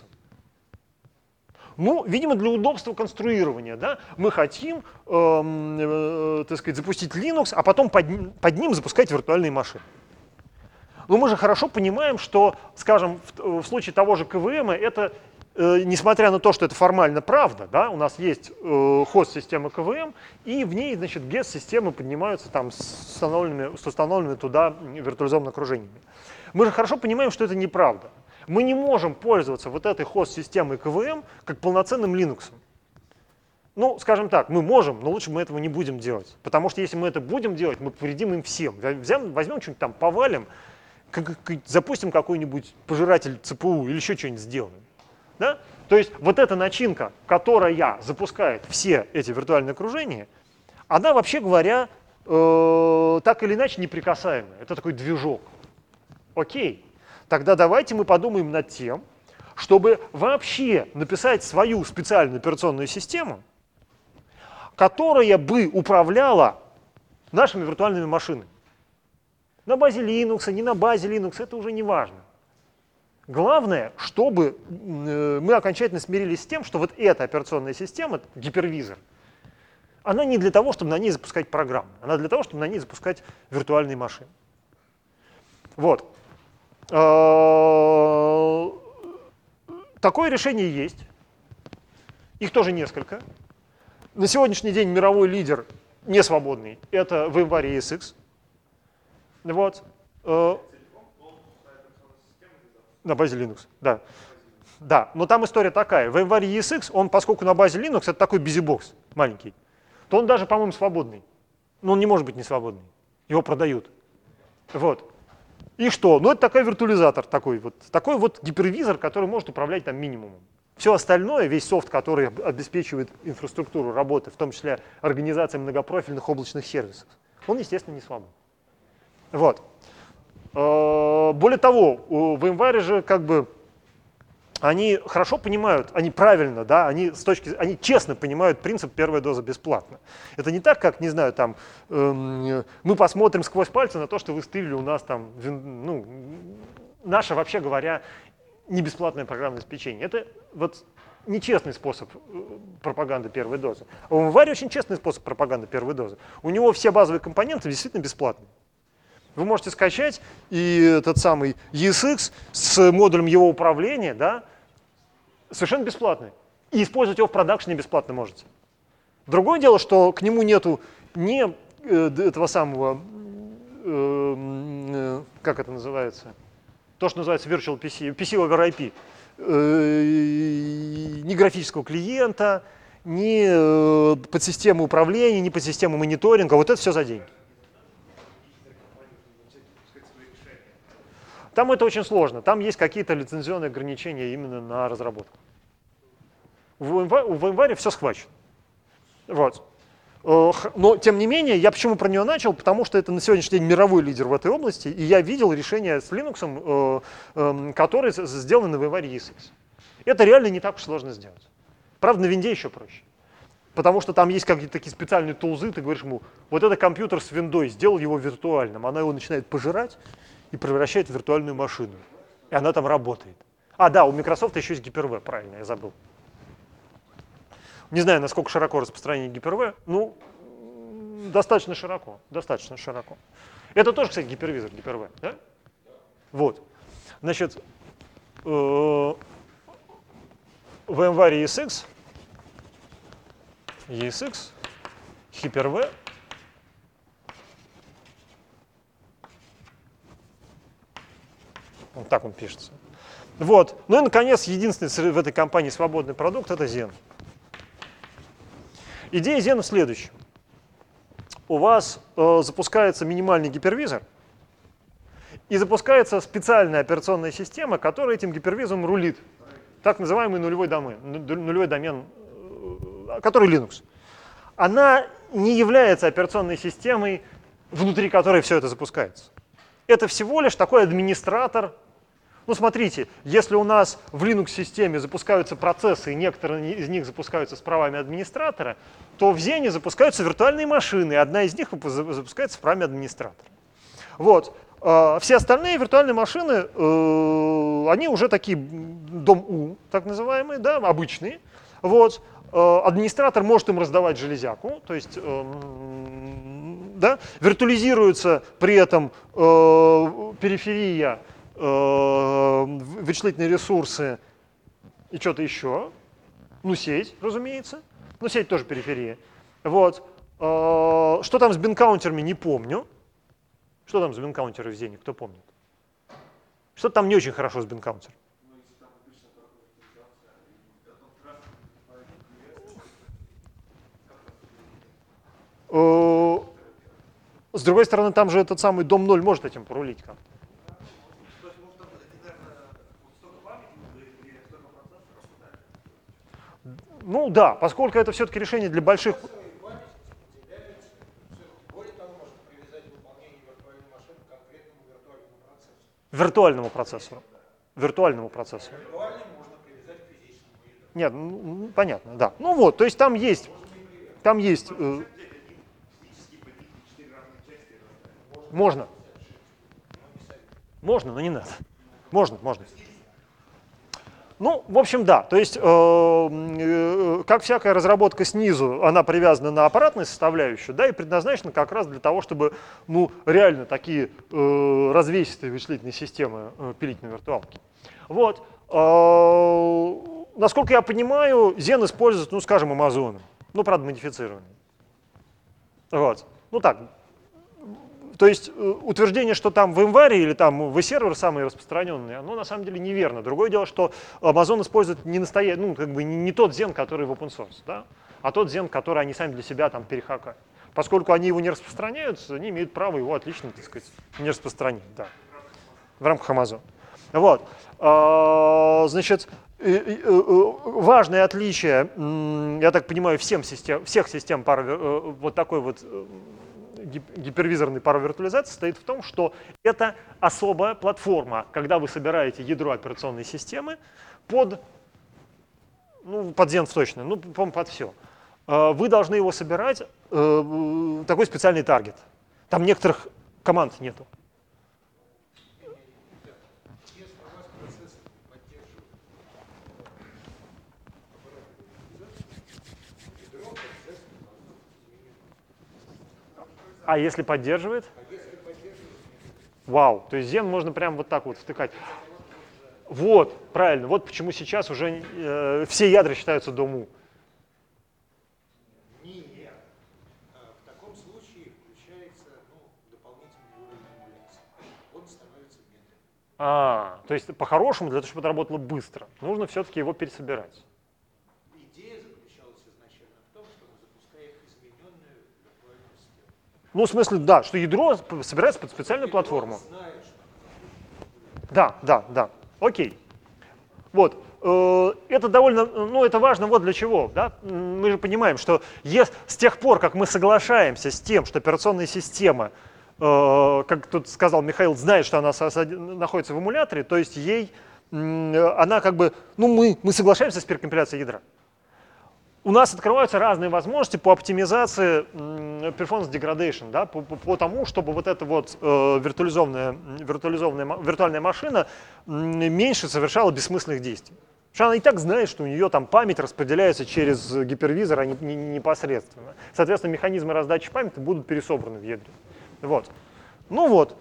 Ну, видимо, для удобства конструирования, да, мы хотим, так сказать, запустить Linux, а потом под ним запускать виртуальные машины. Но мы же хорошо понимаем, что, скажем, в случае того же КВМ, это, несмотря на то, что это формально правда, да, у нас есть хост системы КВМ, и в ней, значит, GES-системы поднимаются там с установленными туда виртуализованными окружениями. Мы же хорошо понимаем, что это неправда. Мы не можем пользоваться вот этой хост-системой КВМ как полноценным Linux. Ну, скажем так, мы можем, но лучше мы этого не будем делать. Потому что если мы это будем делать, мы повредим им всем. Возьмем что-нибудь там, повалим, запустим какой-нибудь пожиратель ЦПУ или еще что-нибудь сделаем. Да? То есть вот эта начинка, которая запускает все эти виртуальные окружения, она, вообще говоря, так или иначе неприкасаемая. Это такой движок. Окей. Тогда давайте мы подумаем над тем, чтобы вообще написать свою специальную операционную систему, которая бы управляла нашими виртуальными машинами. На базе Linux, не на базе Linux, это уже не важно. Главное, чтобы мы окончательно смирились с тем, что вот эта операционная система, гипервизор, она не для того, чтобы на ней запускать программы, она для того, чтобы на ней запускать виртуальные машины. Вот. Такое решение есть. Их тоже несколько. На сегодняшний день мировой лидер не свободный — это VMware ESX. Вот. На базе Linux, да. Да, но там история такая. VMware ESX, он, поскольку на базе Linux, это такой busy-box маленький, то он даже, по-моему, свободный. Но он не может быть не свободный. Его продают. Вот. И что? Ну, это такой виртуализатор, такой вот гипервизор, который может управлять там минимумом. Все остальное, весь софт, который обеспечивает инфраструктуру работы, в том числе организация многопрофильных облачных сервисов, он, естественно, не свободен. Вот. Более того, у VMware же как бы они хорошо понимают, они правильно, да, они честно понимают принцип «первая доза бесплатно». Это не так, как, не знаю, там, мы посмотрим сквозь пальцы на то, что вы стырили у нас там, ну, наше, вообще говоря, не бесплатное программное обеспечение. Это вот нечестный способ пропаганды первой дозы. А у VMware очень честный способ пропаганды первой дозы. У него все базовые компоненты действительно бесплатные. Вы можете скачать и этот самый ESX с модулем его управления, да, совершенно бесплатный. И использовать его в продакшене бесплатно можете. Другое дело, что к нему нету ни этого самого, как это называется, то, что называется Virtual PC, PC over IP, ни графического клиента, ни подсистемы управления, ни подсистемы мониторинга. Вот это все за деньги. Там это очень сложно. Там есть какие-то лицензионные ограничения именно на разработку. У VMware все схвачено. Вот. Но, тем не менее, я почему про нее начал? Потому что это на сегодняшний день мировой лидер в этой области, и я видел решение с Linux, которое сделано на VMware ESX. Это реально не так уж сложно сделать. Правда, на винде еще проще. Потому что там есть какие-то такие специальные тулзы, ты говоришь ему, вот это компьютер с виндой, сделал его виртуальным, она его начинает пожирать и превращает в виртуальную машину. И она там работает. А, да, у Microsoft еще есть Hyper-V, правильно, я забыл. Не знаю, насколько широко распространение Hyper-V, ну, достаточно широко, достаточно широко. Это тоже, кстати, гипервизор Hyper-V, да? Вот. Значит, VMware ESX, Hyper-V. Вот так он пишется. Вот. Ну и, наконец, единственный в этой компании свободный продукт — это Xen. Идея Xen в следующем. У вас запускается минимальный гипервизор, и запускается специальная операционная система, которая этим гипервизором рулит. Так называемый нулевой домен, который Linux. Она не является операционной системой, внутри которой все это запускается. Это всего лишь такой администратор. Ну, смотрите, если у нас в Linux-системе запускаются процессы, и некоторые из них запускаются с правами администратора, то в Xen запускаются виртуальные машины, и одна из них запускается с правами администратора. Вот. Все остальные виртуальные машины, они уже такие дом-У, так называемые, да, обычные. Вот. Администратор может им раздавать железяку, то есть да, виртуализируется при этом периферия, вычислительные ресурсы и что-то еще. Ну, сеть, разумеется. Ну, сеть тоже периферия. Вот. Что там с бинкаунтерами, не помню. Что там с бинкаунтером в Xen, кто помнит? Что-то там не очень хорошо с бинкаунтером. С другой стороны, там же этот самый дом 0 может этим порулить как-то. Ну да, поскольку это все-таки решение для больших... Более того, можно привязать выполнение виртуальной машины к конкретному виртуальному процессору. Виртуальному процессору. Виртуальный можно привязать к физическому. Нет, ну, понятно, да. Ну вот, то есть там есть... Можно. Можно, но не надо. Можно. Ну, в общем, да. То есть, как всякая разработка снизу, она привязана на аппаратную составляющую, да, и предназначена как раз для того, чтобы, ну, реально такие развесистые вычислительные системы пилить на виртуалке. Вот. Насколько я понимаю, Xen использует, ну, скажем, Amazon. Ну, правда, модифицированный. Вот. Ну, так. То есть утверждение, что там в VMware или там vServer самые распространенные, оно на самом деле неверно. Другое дело, что Amazon использует не настоящий, ну, как бы не тот Xen, который в open source, да, а тот Xen, который они сами для себя там перехакали. Поскольку они его не распространяют, они имеют право его отлично, так сказать, не распространить, да, в рамках Amazon. Вот. Значит, важное отличие, я так понимаю, всех систем вот такой вот гипервизорной паровиртуализации состоит в том, что это особая платформа, когда вы собираете ядро операционной системы под Xen точно, ну, по-моему, под все. Вы должны его собирать, такой специальный таргет. Там некоторых команд нету. Если у вас процессор поддерживает ядро, обязательно должно быть изменено. А если поддерживает? Вау, то есть Xen можно прям вот так вот втыкать. Вот, правильно, вот почему сейчас уже все ядра считаются DOM-U. Нет. В таком случае включается дополнительный уровень эмуляции. Он становится медленным. То есть по-хорошему, для того, чтобы это работало быстро, нужно все-таки его пересобирать. Идея заключалась изначально в том, что мы запускаем измененную виртуальную систему. Ну, в смысле, да, что ядро собирается под специальную платформу. Знает, что Да, окей. Вот, это довольно, ну, это важно вот для чего, да? Мы же понимаем, что с тех пор, как мы соглашаемся с тем, что операционная система, как тут сказал Михаил, знает, что она находится в эмуляторе, то есть она как бы, ну, мы соглашаемся с перекомпиляцией ядра. У нас открываются разные возможности по оптимизации performance degradation, да, по тому, чтобы вот эта вот виртуальная машина меньше совершала бессмысленных действий. Потому что она и так знает, что у нее там память распределяется через гипервизор, а не непосредственно. Соответственно, механизмы раздачи памяти будут пересобраны в ядре. Вот. Ну вот.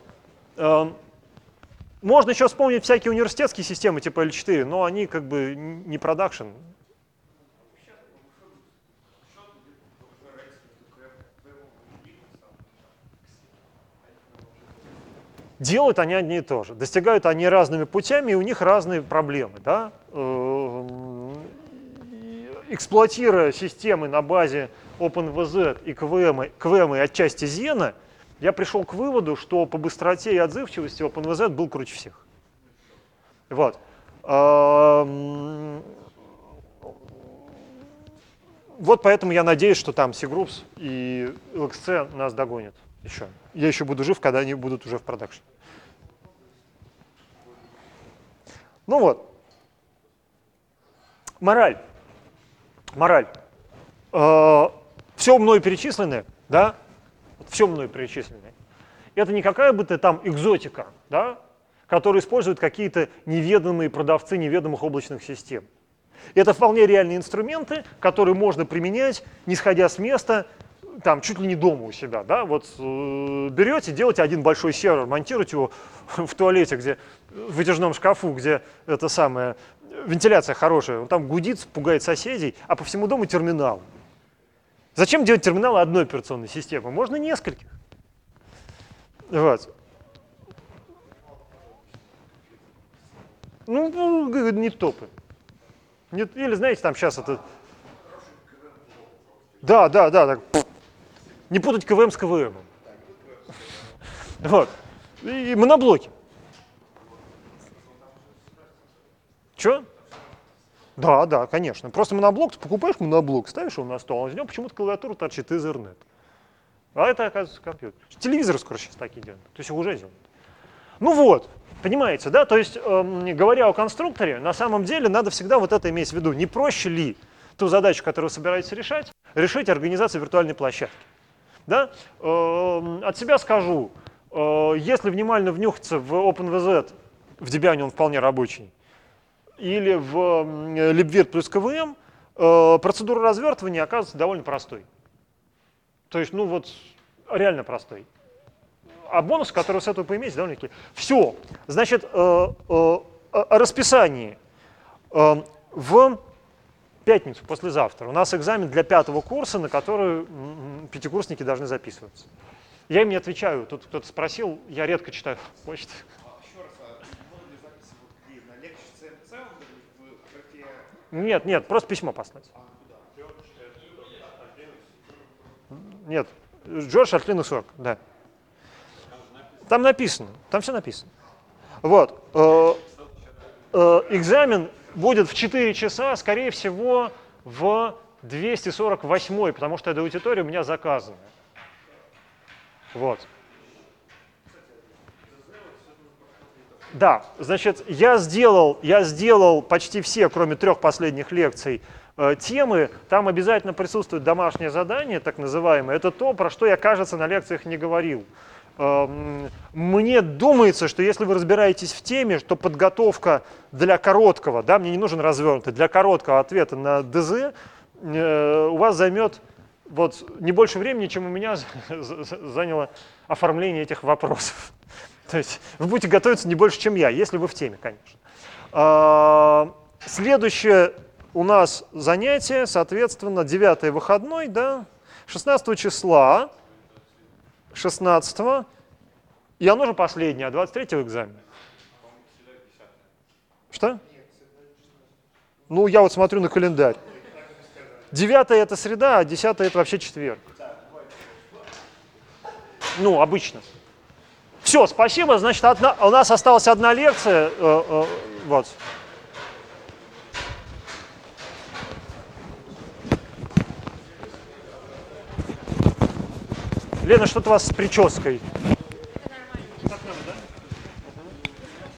Можно еще вспомнить всякие университетские системы типа L4, но они как бы не продакшн. Делают они одни и то же. Достигают они разными путями, и у них разные проблемы. Да? Эксплуатируя системы на базе OpenVZ и KVM и отчасти Xen, я пришел к выводу, что по быстроте и отзывчивости OpenVZ был круче всех. Вот. Вот поэтому я надеюсь, что там C-Groups и LXC нас догонят еще. Я еще буду жив, когда они будут уже в продакшене. Ну вот. Мораль. Все мною перечисленное, да? Все мною перечисленное. Это не какая бы то там экзотика, да? Которую используют какие-то неведомые продавцы неведомых облачных систем. Это вполне реальные инструменты, которые можно применять, не сходя с места, там, чуть ли не дома у себя. Да? Вот берете, делаете один большой сервер, монтируете его в туалете, где, в вытяжном шкафу, где это самое, вентиляция хорошая, он там гудит, пугает соседей, а по всему дому терминал. Зачем делать терминалы одной операционной системы? Можно нескольких. Вот. Ну, не топы. Или, знаете, там сейчас это... Да, так. Не путать КВМ с КВМ. Вот. И моноблоки. Че? Да, конечно. Просто моноблок, ты покупаешь моноблок, ставишь его на стол, а из него почему-то клавиатура торчит из Ethernet. А это, оказывается, компьютер. Телевизоры скоро сейчас такие делают. То есть уже делают. Ну вот, понимаете, да? То есть, говоря о конструкторе, на самом деле надо всегда вот это иметь в виду. Не проще ли ту задачу, которую вы собираетесь решить организацию виртуальной площадки? Да? От себя скажу, Если внимательно внюхаться в OpenVZ, в Debian он вполне рабочий, или в libvirt плюс KVM, процедура развертывания оказывается довольно простой. То есть, ну вот, реально простой. А бонус, который с этого поиметь, довольно-таки... Все. Значит, о расписании. В пятницу, послезавтра, у нас экзамен для 5-го курса, на который пятикурсники должны записываться. Я им не отвечаю. Тут кто-то спросил, я редко читаю почту. Еще раз, можно ли запись вот где? На лекции ЦМЦ в графе? Нет, нет, просто письмо послать. Нет, Джордж от Linux Org, да. Там написано, там все написано. Вот. Экзамен будет в 4 часа, скорее всего, в 248, потому что эта аудитория у меня заказана. Вот. Да, значит, я сделал почти все, кроме 3 последних лекций, темы. Там обязательно присутствует домашнее задание, так называемое. Это то, про что я, кажется, на лекциях не говорил. Мне думается, что если вы разбираетесь в теме, то подготовка для короткого, да, мне не нужен развернутый, для короткого ответа на ДЗ у вас займет вот не больше времени, чем у меня заняло оформление этих вопросов. То есть вы будете готовиться не больше, чем я, если вы в теме, конечно. Следующее у нас занятие, соответственно, 9-й выходной, да, 16 числа, 16-го, и оно же последнее, а 23-го экзамен. Что? Ну, я вот смотрю на календарь. 9-е это среда, а 10-е это вообще четверг. Ну, обычно. Все, спасибо. Значит, у нас осталась одна лекция. Вот. Лена, что-то у вас с прической.